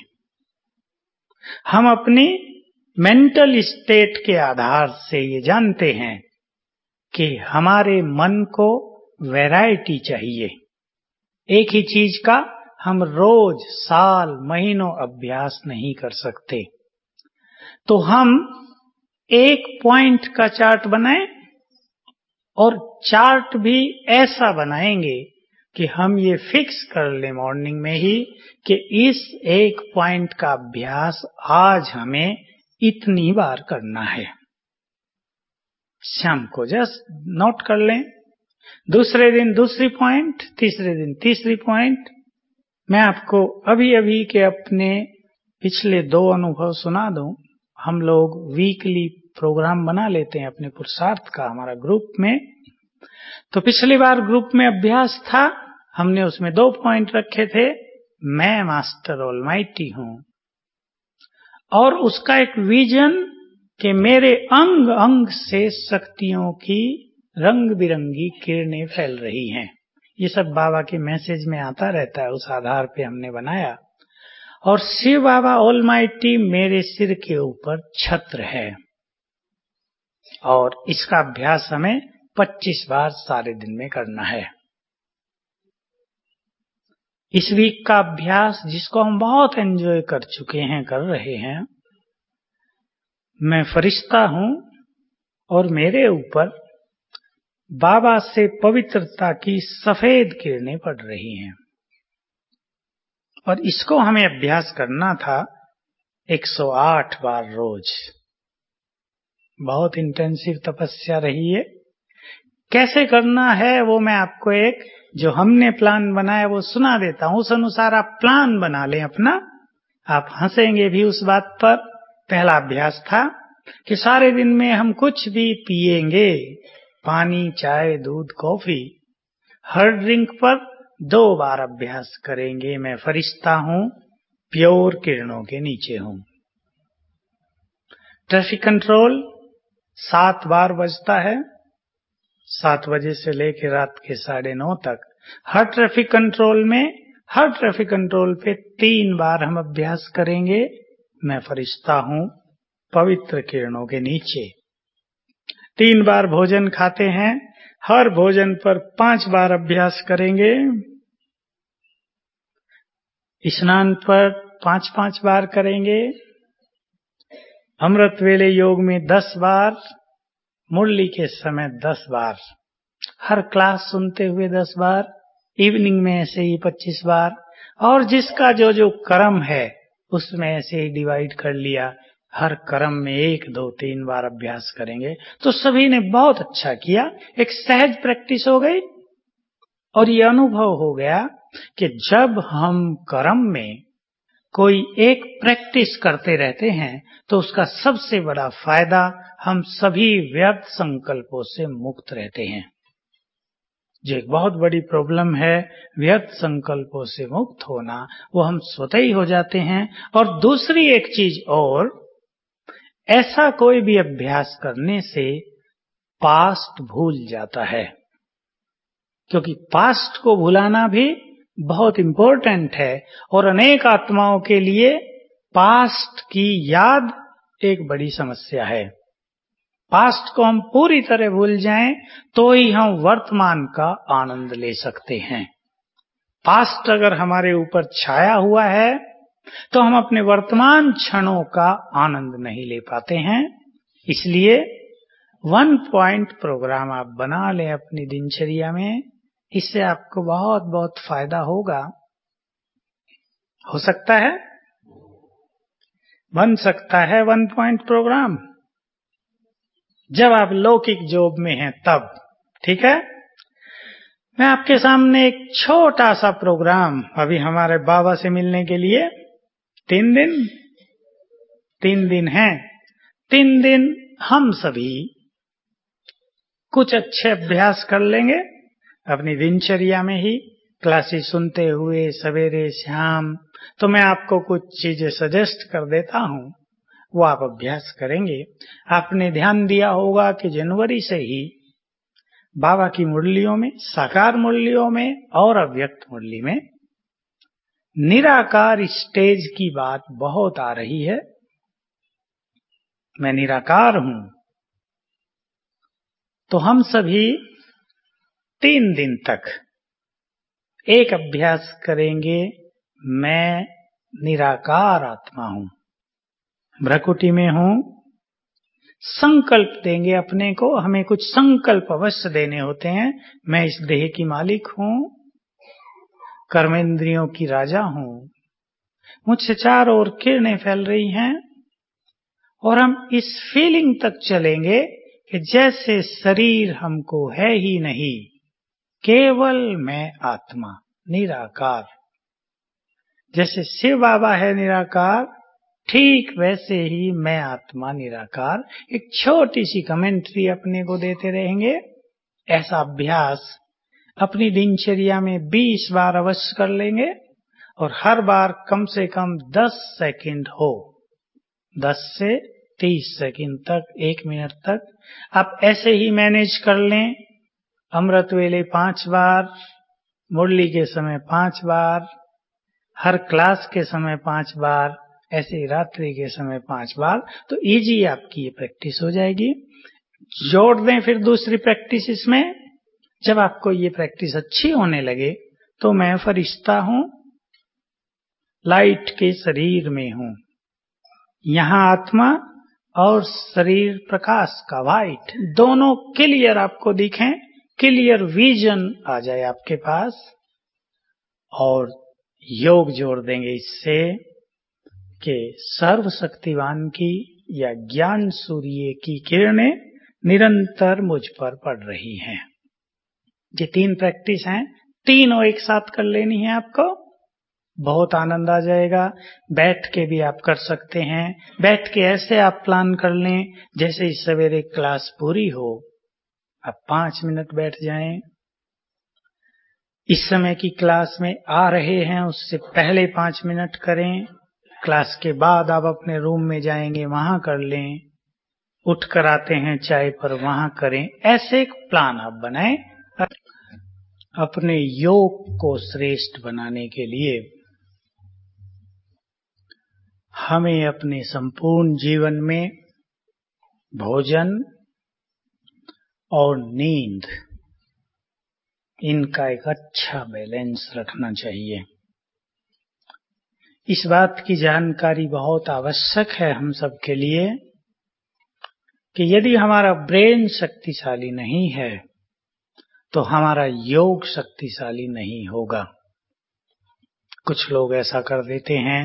हम अपनी मेंटल स्टेट के आधार से ये जानते हैं कि हमारे मन को वैरायटी चाहिए। एक ही चीज का हम रोज, साल, महीनों अभ्यास नहीं कर सकते। तो हम एक पॉइंट का चार्ट बनाएं और चार्ट भी ऐसा बनाएंगे कि हम ये फिक्स कर ले मॉर्निंग में ही कि इस एक पॉइंट का अभ्यास आज हमें इतनी बार करना है। शाम को जस्ट नोट कर लें। दूसरे दिन दूसरी पॉइंट, तीसरे दिन तीसरी पॉइंट। मैं आपको अभी अभी के अपने पिछले दो अनुभव सुना दूं। हम लोग वीकली प्रोग्राम बना लेते हैं अपने पुरुषार्थ का, हमारा ग्रुप में। तो पिछली बार ग्रुप में अभ्यास था, हमने उसमें दो पॉइंट रखे थे। मैं मास्टर ऑलमाइटी हूं और उसका एक विजन कि मेरे अंग अंग से शक्तियों की रंग बिरंगी किरणें फैल रही हैं। ये सब बाबा के मैसेज में आता रहता है, उस आधार पे हमने बनाया। और शिव बाबा ऑलमाइटी मेरे सिर के ऊपर छत्र है और इसका अभ्यास हमें पच्चीस बार सारे दिन में करना है। इस वीक का अभ्यास जिसको हम बहुत एंजॉय कर चुके हैं, कर रहे हैं, मैं फरिश्ता हूं और मेरे ऊपर बाबा से पवित्रता की सफेद किरणें पड़ रही हैं। और इसको हमें अभ्यास करना था एक सौ आठ बार रोज। बहुत इंटेंसिव तपस्या रही है। कैसे करना है वो मैं आपको एक जो हमने प्लान बनाया वो सुना देता हूं। उस अनुसार आप प्लान बना लें अपना। आप हंसेंगे भी उस बात पर। पहला अभ्यास था कि सारे दिन में हम कुछ भी पिएंगे, पानी, चाय, दूध, कॉफी, हर ड्रिंक पर दो बार अभ्यास करेंगे। मैं फरिश्ता हूं, प्योर किरणों के नीचे हूं। ट्रैफिक कंट्रोल सात बार बजता है, सात बजे से लेकर रात के साढ़े नौ तक। हर ट्रैफिक कंट्रोल में हर ट्रैफिक कंट्रोल पे तीन बार हम अभ्यास करेंगे। मैं फरिश्ता हूं, पवित्र किरणों के नीचे। तीन बार भोजन खाते हैं, हर भोजन पर पांच बार अभ्यास करेंगे। स्नान पर पांच पांच बार करेंगे। अमृत वेले योग में दस बार, मुरली के समय दस बार, हर क्लास सुनते हुए दस बार, इवनिंग में ऐसे ही पच्चीस बार, और जिसका जो जो कर्म है उसमें ऐसे ही डिवाइड कर लिया। हर कर्म में एक दो तीन बार अभ्यास करेंगे। तो सभी ने बहुत अच्छा किया। एक सहज प्रैक्टिस हो गई और ये अनुभव हो गया कि जब हम कर्म में कोई एक प्रैक्टिस करते रहते हैं तो उसका सबसे बड़ा फायदा हम सभी व्यर्थ संकल्पों से मुक्त रहते हैं। जो एक बहुत बड़ी प्रॉब्लम है व्यर्थ संकल्पों से मुक्त होना, वो हम स्वतः ही हो जाते हैं। और दूसरी एक चीज और, ऐसा कोई भी अभ्यास करने से पास्ट भूल जाता है, क्योंकि पास्ट को भुलाना भी बहुत इंपॉर्टेंट है। और अनेक आत्माओं के लिए पास्ट की याद एक बड़ी समस्या है। पास्ट को हम पूरी तरह भूल जाएं तो ही हम वर्तमान का आनंद ले सकते हैं। पास्ट अगर हमारे ऊपर छाया हुआ है तो हम अपने वर्तमान क्षणों का आनंद नहीं ले पाते हैं। इसलिए वन पॉइंट प्रोग्राम आप बना लें अपनी दिनचर्या में। इससे आपको बहुत बहुत फायदा होगा। हो सकता है, बन सकता है वन पॉइंट प्रोग्राम जब आप लौकिक जॉब में हैं तब। ठीक है, मैं आपके सामने एक छोटा सा प्रोग्राम, अभी हमारे बाबा से मिलने के लिए तीन दिन तीन दिन हैं। तीन दिन हम सभी कुछ अच्छे अभ्यास कर लेंगे अपनी दिनचर्या में ही, क्लासेस सुनते हुए सवेरे शाम। तो मैं आपको कुछ चीजें सजेस्ट कर देता हूं, वो आप अभ्यास करेंगे। आपने ध्यान दिया होगा कि जनवरी से ही बाबा की मुरलियों में, साकार मुरलियों में और अव्यक्त मुरली में निराकार स्टेज की बात बहुत आ रही है। मैं निराकार हूं। तो हम सभी तीन दिन तक एक अभ्यास करेंगे, मैं निराकार आत्मा हूं, भ्रकुटी में हूं। संकल्प देंगे अपने को, हमें कुछ संकल्प अवश्य देने होते हैं। मैं इस देह की मालिक हूं, कर्मेंद्रियों की राजा हूं, मुझसे चारों ओर किरणें फैल रही हैं। और हम इस फीलिंग तक चलेंगे कि जैसे शरीर हमको है ही नहीं, केवल मैं आत्मा निराकार। जैसे शिव बाबा है निराकार, ठीक वैसे ही मैं आत्मा निराकार। एक छोटी सी कमेंट्री अपने को देते रहेंगे। ऐसा अभ्यास अपनी दिनचर्या में बीस बार अवश्य कर लेंगे और हर बार कम से कम दस सेकंड हो, दस से तीस सेकंड तक, एक मिनट तक आप ऐसे ही मैनेज कर लें। अमृत वेले पांच बार, मुरली के समय पांच बार, हर क्लास के समय पांच बार, ऐसे रात्रि के समय पांच बार, तो इजी आपकी ये प्रैक्टिस हो जाएगी। जोड़ दें फिर दूसरी प्रैक्टिस इसमें। जब आपको ये प्रैक्टिस अच्छी होने लगे तो मैं फरिश्ता हूं, लाइट के शरीर में हूं, यहां आत्मा और शरीर प्रकाश का वाइट दोनों क्लियर आपको दिखें, क्लियर विजन आ जाए आपके पास। और योग जोड़ देंगे इससे कि सर्वशक्तिवान की या ज्ञान सूर्य की किरणें निरंतर मुझ पर पड़ रही हैं। ये तीन प्रैक्टिस हैं, तीनों एक साथ कर लेनी है आपको, बहुत आनंद आ जाएगा। बैठ के भी आप कर सकते हैं। बैठ के ऐसे आप प्लान कर लें जैसे इस सवेरे क्लास पूरी हो, आप पांच मिनट बैठ जाएं। इस समय की क्लास में आ रहे हैं उससे पहले पांच मिनट करें। क्लास के बाद आप अपने रूम में जाएंगे, वहां कर लें। उठ कर आते हैं चाय पर, वहां करें। ऐसे एक प्लान आप बनाएं अपने योग को श्रेष्ठ बनाने के लिए। हमें अपने संपूर्ण जीवन में भोजन और नींद, इनका एक अच्छा बैलेंस रखना चाहिए। इस बात की जानकारी बहुत आवश्यक है हम सब के लिए कि यदि हमारा ब्रेन शक्तिशाली नहीं है तो हमारा योग शक्तिशाली नहीं होगा। कुछ लोग ऐसा कर देते हैं,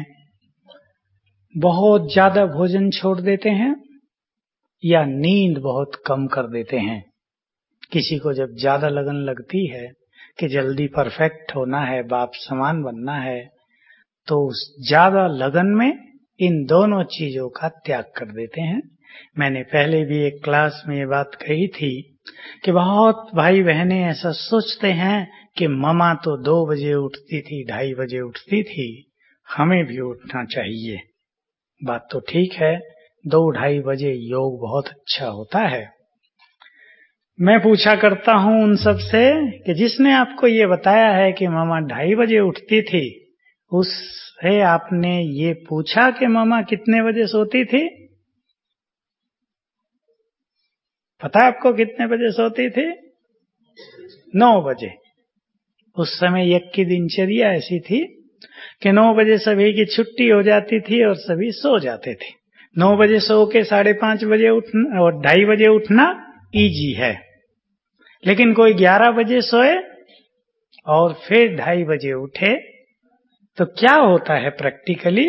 बहुत ज्यादा भोजन छोड़ देते हैं या नींद बहुत कम कर देते हैं। किसी को जब ज्यादा लगन लगती है कि जल्दी परफेक्ट होना है, बाप समान बनना है, तो उस ज्यादा लगन में इन दोनों चीजों का त्याग कर देते हैं। मैंने पहले भी एक क्लास में ये बात कही थी कि बहुत भाई बहनें ऐसा सोचते हैं कि ममा तो दो बजे उठती थी, ढाई बजे उठती थी, हमें भी उठना चाहिए। बात तो ठीक है, दो ढाई बजे योग बहुत अच्छा होता है। मैं पूछा करता हूं उन सब से कि जिसने आपको ये बताया है कि मामा ढाई बजे उठती थी, उससे आपने ये पूछा कि मामा कितने बजे सोती थी? पता है आपको कितने बजे सोती थी? नौ बजे। उस समय यज्ञ की दिनचर्या ऐसी थी कि नौ बजे सभी की छुट्टी हो जाती थी और सभी सो जाते थे। नौ बजे सो के साढ़े पांच बजे उठना और ढाई बजे उठना इजी है, लेकिन कोई ग्यारह बजे सोए और फिर ढाई बजे उठे तो क्या होता है प्रैक्टिकली?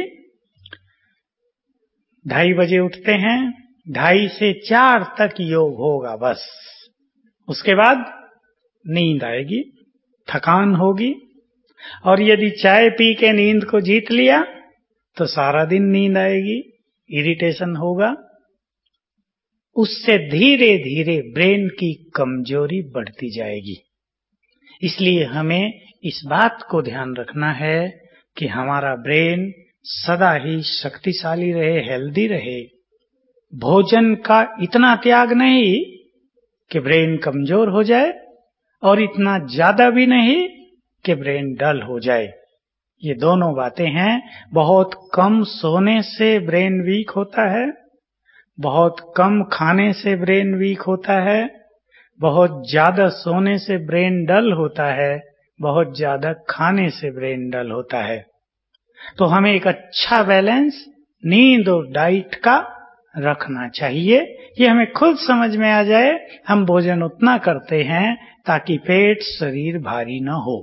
ढाई बजे उठते हैं, ढाई से चार तक योग होगा बस। उसके बाद नींद आएगी, थकान होगी, और यदि चाय पी के नींद को जीत लिया तो सारा दिन नींद आएगी, इरिटेशन होगा। उससे धीरे धीरे ब्रेन की कमजोरी बढ़ती जाएगी। इसलिए हमें इस बात को ध्यान रखना है कि हमारा ब्रेन सदा ही शक्तिशाली रहे, हेल्दी रहे। भोजन का इतना त्याग नहीं कि ब्रेन कमजोर हो जाए और इतना ज्यादा भी नहीं कि ब्रेन डल हो जाए। ये दोनों बातें हैं। बहुत कम सोने से ब्रेन वीक होता है, बहुत कम खाने से ब्रेन वीक होता है, बहुत ज्यादा सोने से ब्रेन डल होता है, बहुत ज्यादा खाने से ब्रेन डल होता है। तो हमें एक अच्छा बैलेंस नींद और डाइट का रखना चाहिए। ये हमें खुद समझ में आ जाए। हम भोजन उतना करते हैं ताकि पेट शरीर भारी न हो।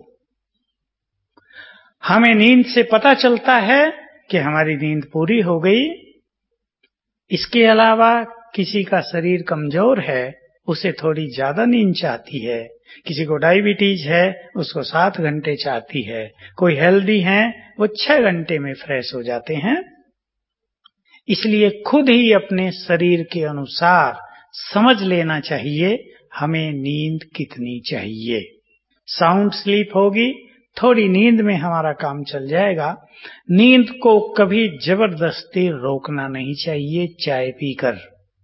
हमें नींद से पता चलता है कि हमारी नींद पूरी हो गई। इसके अलावा किसी का शरीर कमजोर है, उसे थोड़ी ज्यादा नींद चाहती है। किसी को डायबिटीज है, उसको सात घंटे चाहती है। कोई हेल्दी है, वो छह घंटे में फ्रेश हो जाते हैं। इसलिए खुद ही अपने शरीर के अनुसार समझ लेना चाहिए हमें नींद कितनी चाहिए। साउंड स्लीप होगी, थोड़ी नींद में हमारा काम चल जाएगा। नींद को कभी जबरदस्ती रोकना नहीं चाहिए चाय पीकर।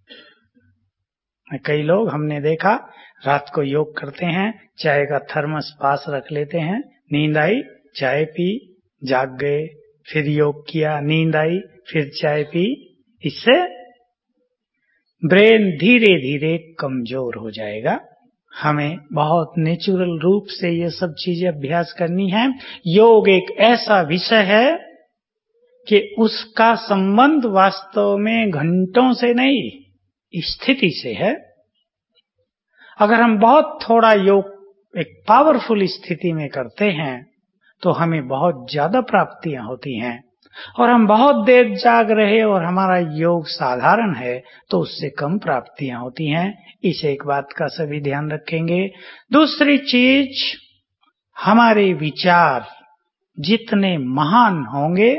कई लोग हमने देखा रात को योग करते हैं, चाय का थर्मस पास रख लेते हैं, नींद आई चाय पी, जाग गए, फिर योग किया, नींद आई फिर चाय पी। इससे ब्रेन धीरे धीरे कमजोर हो जाएगा। हमें बहुत नेचुरल रूप से ये सब चीजें अभ्यास करनी है। योग एक ऐसा विषय है कि उसका संबंध वास्तव में घंटों से नहीं, स्थिति से है। अगर हम बहुत थोड़ा योग एक पावरफुल स्थिति में करते हैं तो हमें बहुत ज्यादा प्राप्तियां होती हैं, और हम बहुत देर जाग रहे और हमारा योग साधारण है तो उससे कम प्राप्तियां होती हैं। इस एक बात का सभी ध्यान रखेंगे। दूसरी चीज, हमारे विचार जितने महान होंगे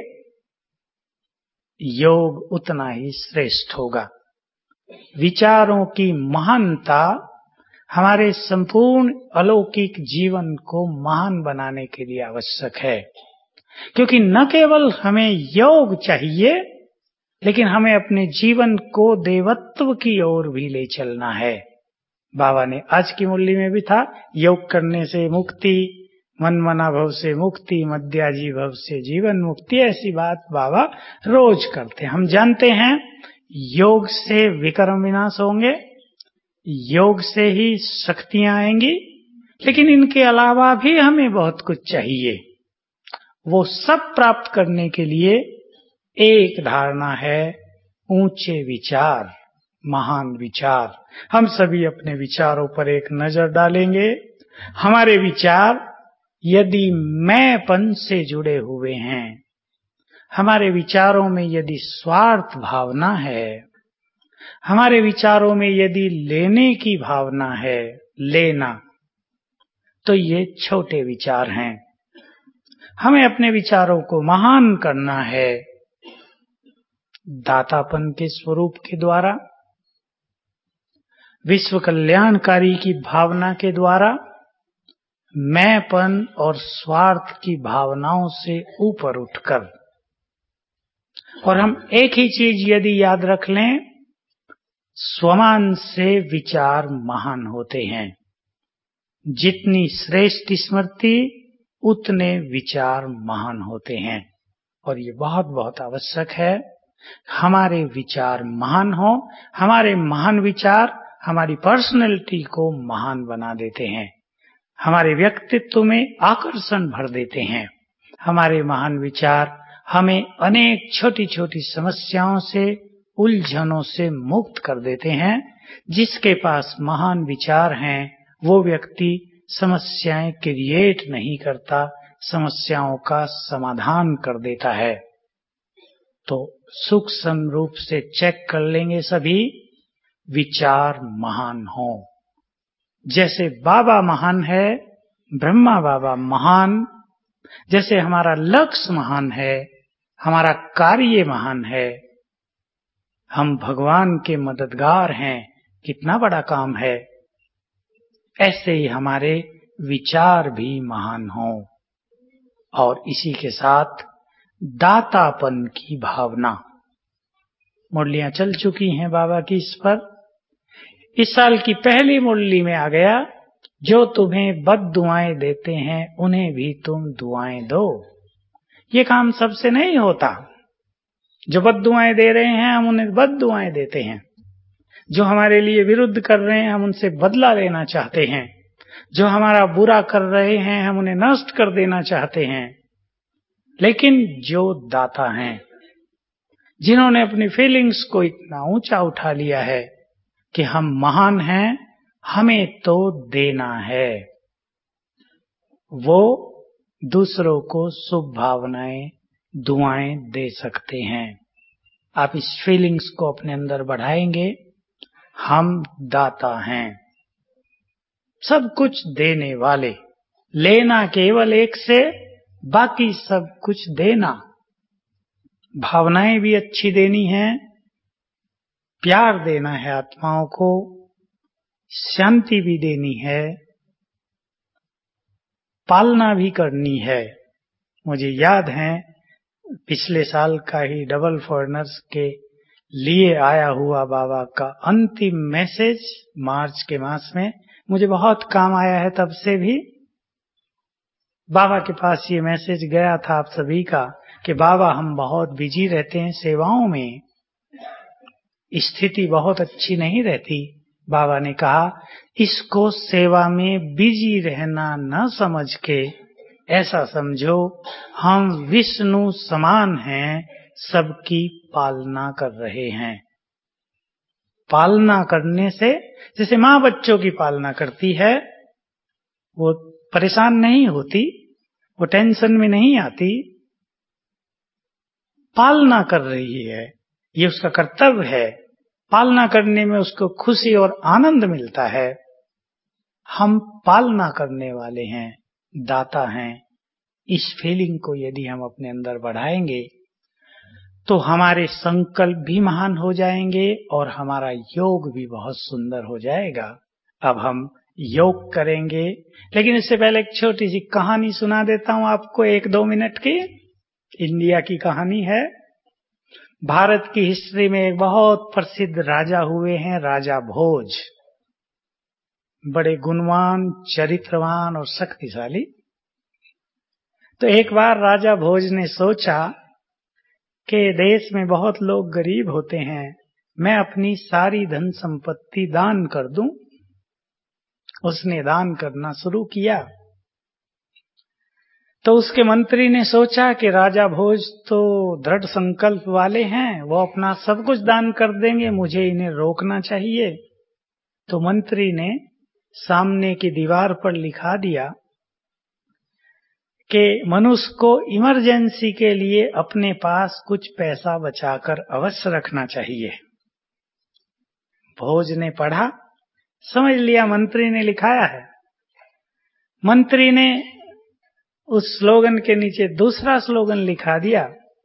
योग उतना ही श्रेष्ठ होगा। विचारों की महानता हमारे संपूर्ण अलौकिक जीवन को महान बनाने के लिए आवश्यक है, क्योंकि न केवल हमें योग चाहिए लेकिन हमें अपने जीवन को देवत्व की ओर भी ले चलना है। बाबा ने आज की मुरली में भी था, योग करने से मुक्ति, मन मना भव से मुक्ति, मध्याजी भव से जीवन मुक्ति। ऐसी बात बाबा रोज करते हैं। हम जानते हैं योग से विकर्म विनाश होंगे, योग से ही शक्तियां आएंगी, लेकिन इनके अलावा भी हमें बहुत कुछ चाहिए। वो सब प्राप्त करने के लिए एक धारणा है, ऊंचे विचार, महान विचार। हम सभी अपने विचारों पर एक नजर डालेंगे। हमारे विचार यदि मैंपन से जुड़े हुए हैं, हमारे विचारों में यदि स्वार्थ भावना है, हमारे विचारों में यदि लेने की भावना है, लेना, तो ये छोटे विचार हैं। हमें अपने विचारों को महान करना है दातापन के स्वरूप के द्वारा, विश्व कल्याणकारी की भावना के द्वारा, मैंपन और स्वार्थ की भावनाओं से ऊपर उठकर। और हम एक ही चीज यदि याद रख लें, स्वमान से विचार महान होते हैं। जितनी श्रेष्ठ स्मृति उतने विचार महान होते हैं, और ये बहुत बहुत आवश्यक है। हमारे विचार महान हो, हमारे महान विचार हमारी पर्सनैलिटी को महान बना देते हैं, हमारे व्यक्तित्व में आकर्षण भर देते हैं। हमारे महान विचार हमें अनेक छोटी छोटी समस्याओं से, उलझनों से मुक्त कर देते हैं। जिसके पास महान विचार हैं वो व्यक्ति समस्याएं क्रिएट नहीं करता, समस्याओं का समाधान कर देता है। तो सूक्ष्म रूप से चेक कर लेंगे सभी, विचार महान हो। जैसे बाबा महान है, ब्रह्मा बाबा महान, जैसे हमारा लक्ष्य महान है, हमारा कार्य महान है, हम भगवान के मददगार हैं, कितना बड़ा काम है, ऐसे ही हमारे विचार भी महान हों। और इसी के साथ दातापन की भावना। मुरलियां चल चुकी हैं बाबा की इस पर। इस साल की पहली मुरली में आ गया, जो तुम्हें बद दुआएं देते हैं उन्हें भी तुम दुआएं दो। ये काम सबसे नहीं होता। जो बद दुआएं दे रहे हैं हम उन्हें बद दुआएं देते हैं, जो हमारे लिए विरुद्ध कर रहे हैं हम उनसे बदला लेना चाहते हैं, जो हमारा बुरा कर रहे हैं हम उन्हें नष्ट कर देना चाहते हैं। लेकिन जो दाता हैं, जिन्होंने अपनी फीलिंग्स को इतना ऊंचा उठा लिया है कि हम महान हैं, हमें तो देना है, वो दूसरों को शुभ भावनाएं, दुआएं दे सकते हैं। आप इस फीलिंग्स को अपने अंदर बढ़ाएंगे, हम दाता हैं, सब कुछ देने वाले। लेना केवल एक से, बाकी सब कुछ देना। भावनाएं भी अच्छी देनी है, प्यार देना है आत्माओं को, शांति भी देनी है, पालना भी करनी है। मुझे याद है पिछले साल का ही डबल फॉरेनर्स के लिए आया हुआ बाबा का अंतिम मैसेज मार्च के मास में मुझे बहुत काम आया है। तब से भी बाबा के पास ये मैसेज गया था आप सभी का कि बाबा हम बहुत बिजी रहते हैं, सेवाओं में स्थिति बहुत अच्छी नहीं रहती। बाबा ने कहा इसको सेवा में बिजी रहना न समझ के ऐसा समझो हम विष्णु समान हैं, सबकी पालना कर रहे हैं। पालना करने से जैसे माँ बच्चों की पालना करती है, वो परेशान नहीं होती, वो टेंशन में नहीं आती, पालना कर रही है, ये उसका कर्तव्य है। पालना करने में उसको खुशी और आनंद मिलता है। हम पालना करने वाले हैं, दाता हैं। इस फीलिंग को यदि हम अपने अंदर बढ़ाएंगे तो हमारे संकल्प भी महान हो जाएंगे और हमारा योग भी बहुत सुंदर हो जाएगा। अब हम योग करेंगे, लेकिन इससे पहले एक छोटी सी कहानी सुना देता हूं आपको, एक दो मिनट की। इंडिया की कहानी है। भारत की हिस्ट्री में एक बहुत प्रसिद्ध राजा हुए हैं, राजा भोज। बड़े गुणवान, चरित्रवान और शक्तिशाली। तो एक बार राजा भोज ने सोचा कि देश में बहुत लोग गरीब होते हैं, मैं अपनी सारी धन संपत्ति दान कर दूं। उसने दान करना शुरू किया। तो उसके मंत्री ने सोचा कि राजा भोज तो दृढ़ संकल्प वाले हैं, वो अपना सब कुछ दान कर देंगे, मुझे इन्हें रोकना चाहिए। तो मंत्री ने सामने की दीवार पर लिखा दिया कि मनुष्य को इमरजेंसी के लिए अपने पास कुछ पैसा बचाकर अवश्य रखना चाहिए। भोज ने पढ़ा, समझ लिया मंत्री ने लिखाया है। मंत्री ने उस स्लोगन के नीचे दूसरा स्लोगन लिखा दिया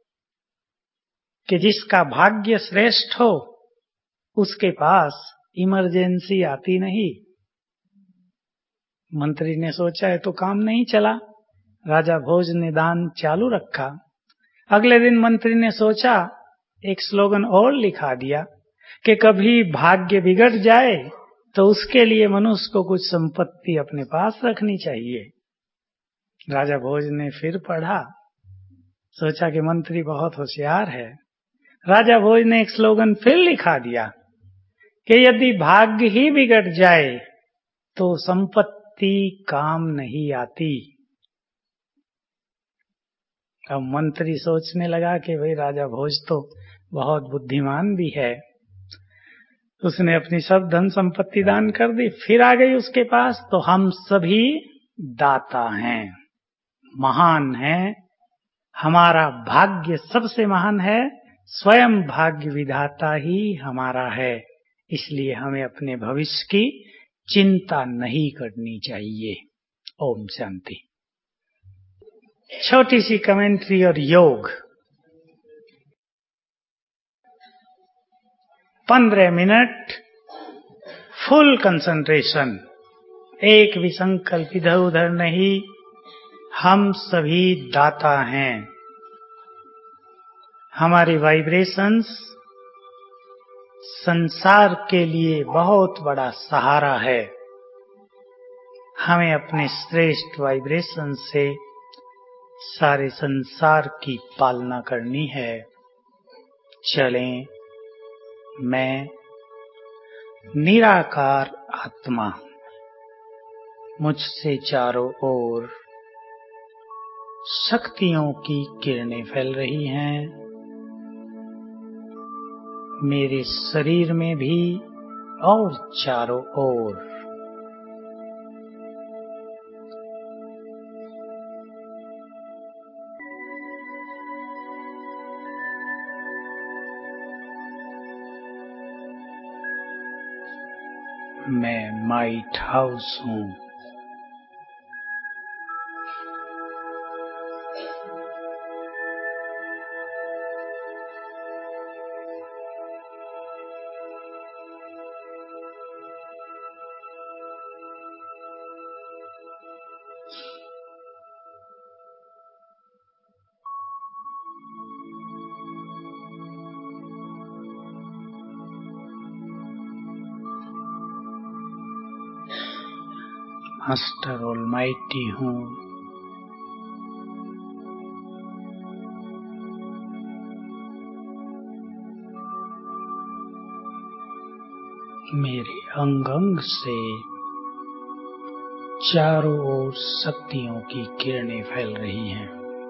कि जिसका भाग्य श्रेष्ठ हो उसके पास इमरजेंसी आती नहीं। मंत्री ने सोचा है तो काम नहीं चला। राजा भोज ने दान चालू रखा। अगले दिन मंत्री ने सोचा, एक स्लोगन और लिखा दिया कि कभी भाग्य बिगड़ जाए तो उसके लिए मनुष्य को कुछ संपत्ति अपने पास रखनी चाहिए। राजा भोज ने फिर पढ़ा, सोचा कि मंत्री बहुत होशियार है। राजा भोज ने एक स्लोगन फिर लिखा दिया कि यदि भाग्य ही बिगड़ जाए तो संपत्ति काम नहीं आती। अब मंत्री सोचने लगा कि भाई राजा भोज तो बहुत बुद्धिमान भी है। उसने अपनी सब धन संपत्ति दान कर दी, फिर आ गई उसके पास। तो हम सभी दाता हैं, महान हैं, हमारा भाग्य सबसे महान है, स्वयं भाग्य विधाता ही हमारा है। इसलिए हमें अपने भविष्य की चिंता नहीं करनी चाहिए। ओम शांति। छोटी सी कमेंट्री और योग। पंद्रह मिनट फुल कंसंट्रेशन, एक भी संकल्प इधर उधर नहीं। हम सभी दाता हैं, हमारी वाइब्रेशंस संसार के लिए बहुत बड़ा सहारा है। हमें अपने श्रेष्ठ वाइब्रेशन से सारे संसार की पालना करनी है। चलें, मैं निराकार आत्मा, मुझसे चारों ओर शक्तियों की किरणें फैल रही हैं, मेरे शरीर में भी और चारों ओर। मैं माइट हाउस हूँ। मास्टर ऑलमाइटी हूँ, मेरे अंग अंग से चारों ओर शक्तियों की किरणें फैल रही हैं।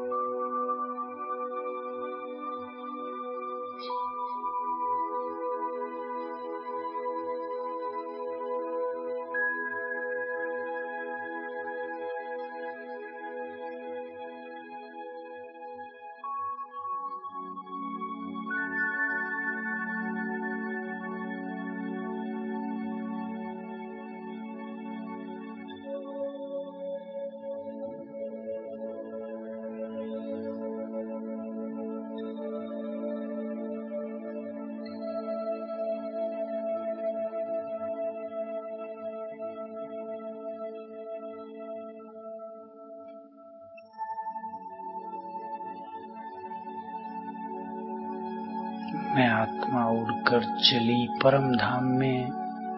मैं आत्मा उड़कर चली परम धाम में,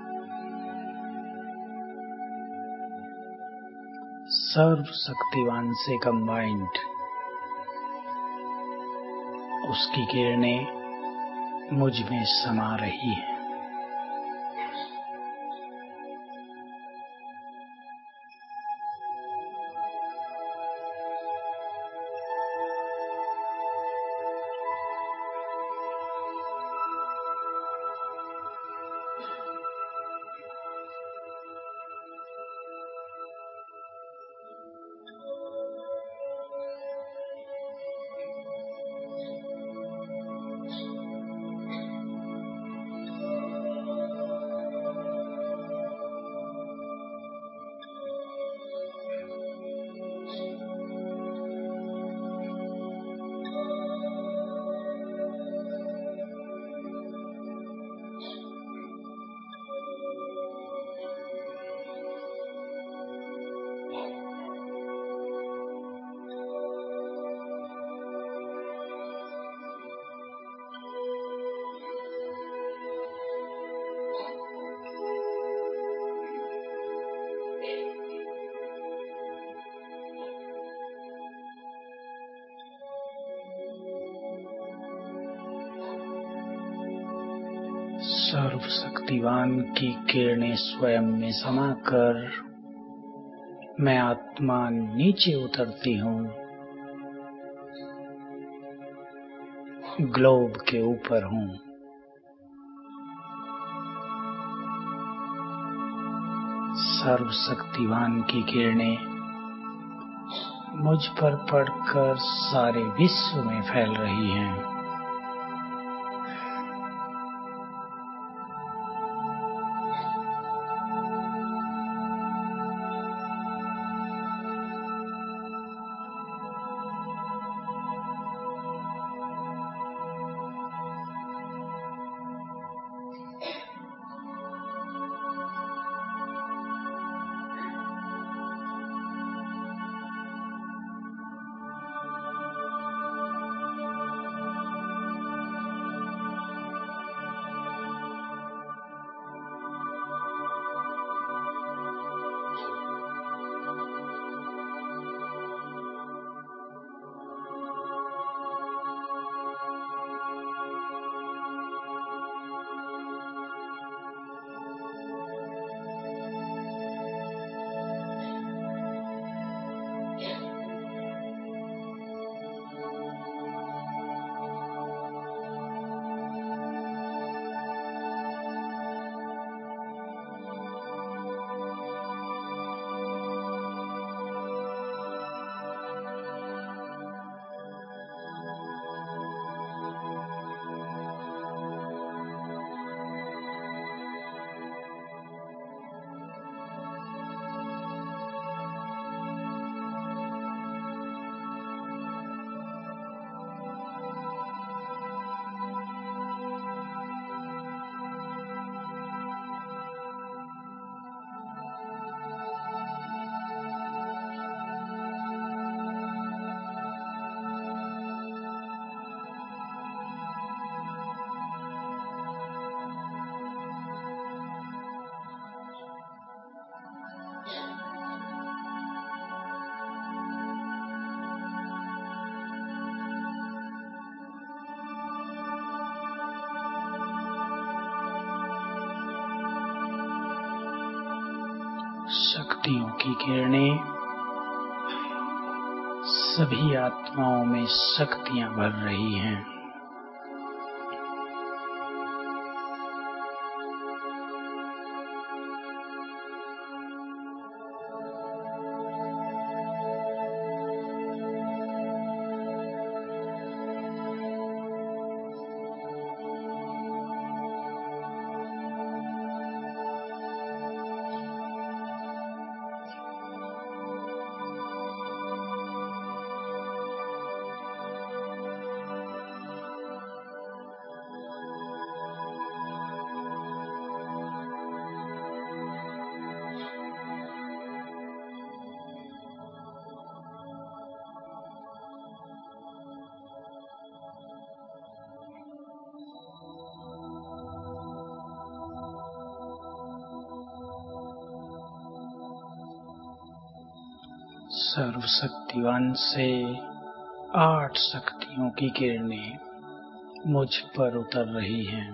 सर्व शक्तिवान से कंबाइंड उसकी किरणें मुझ में समा रही है। सर्व शक्तिवान की किरणें स्वयं में समाकर मैं आत्मा नीचे उतरती हूँ, ग्लोब के ऊपर हूँ। सर्व शक्तिवान की किरणें मुझ पर पड़कर सारे विश्व में फैल रही हैं। शक्तियों की किरणें सभी आत्माओं में शक्तियां भर रही हैं। सर्वशक्तिवान से आठ शक्तियों की किरणें मुझ पर उतर रही हैं।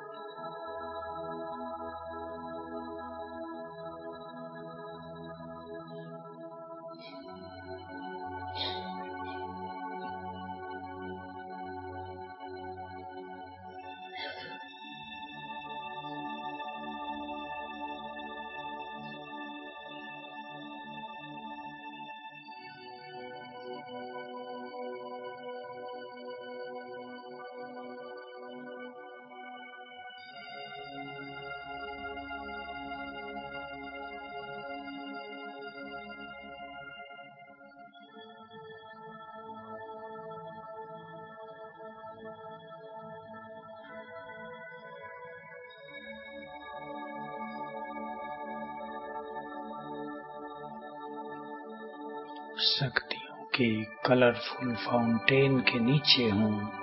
शक्तियों के कलरफुल फाउंटेन के नीचे हूँ।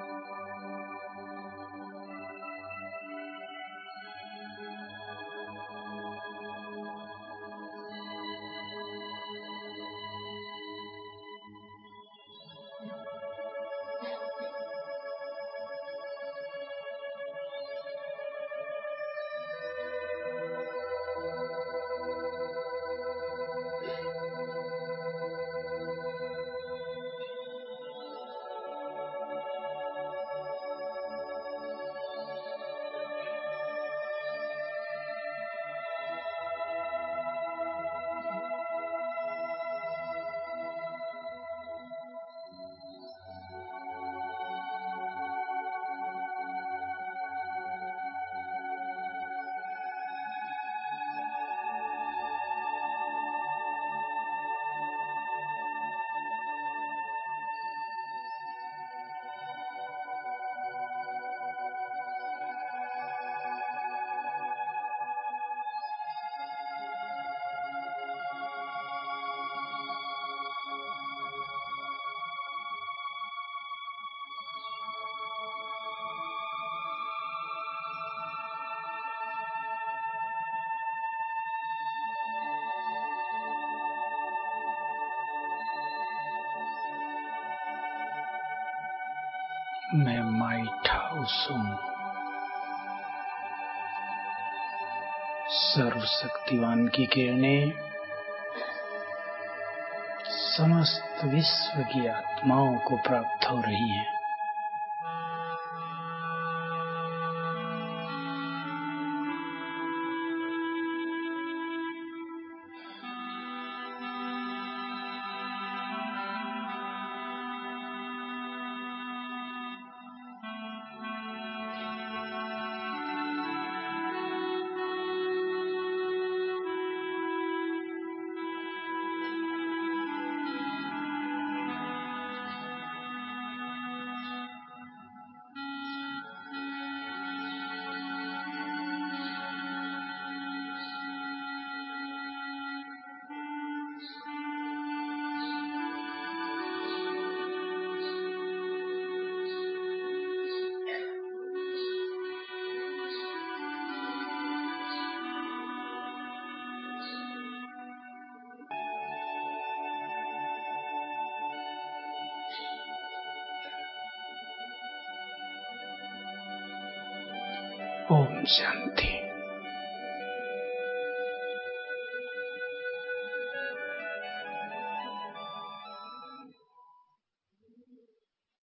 मैं माइट हाउस हूँ। सर्वशक्तिवान की किरणें समस्त विश्व की आत्माओं को प्राप्त हो रही हैं। ओम शांति।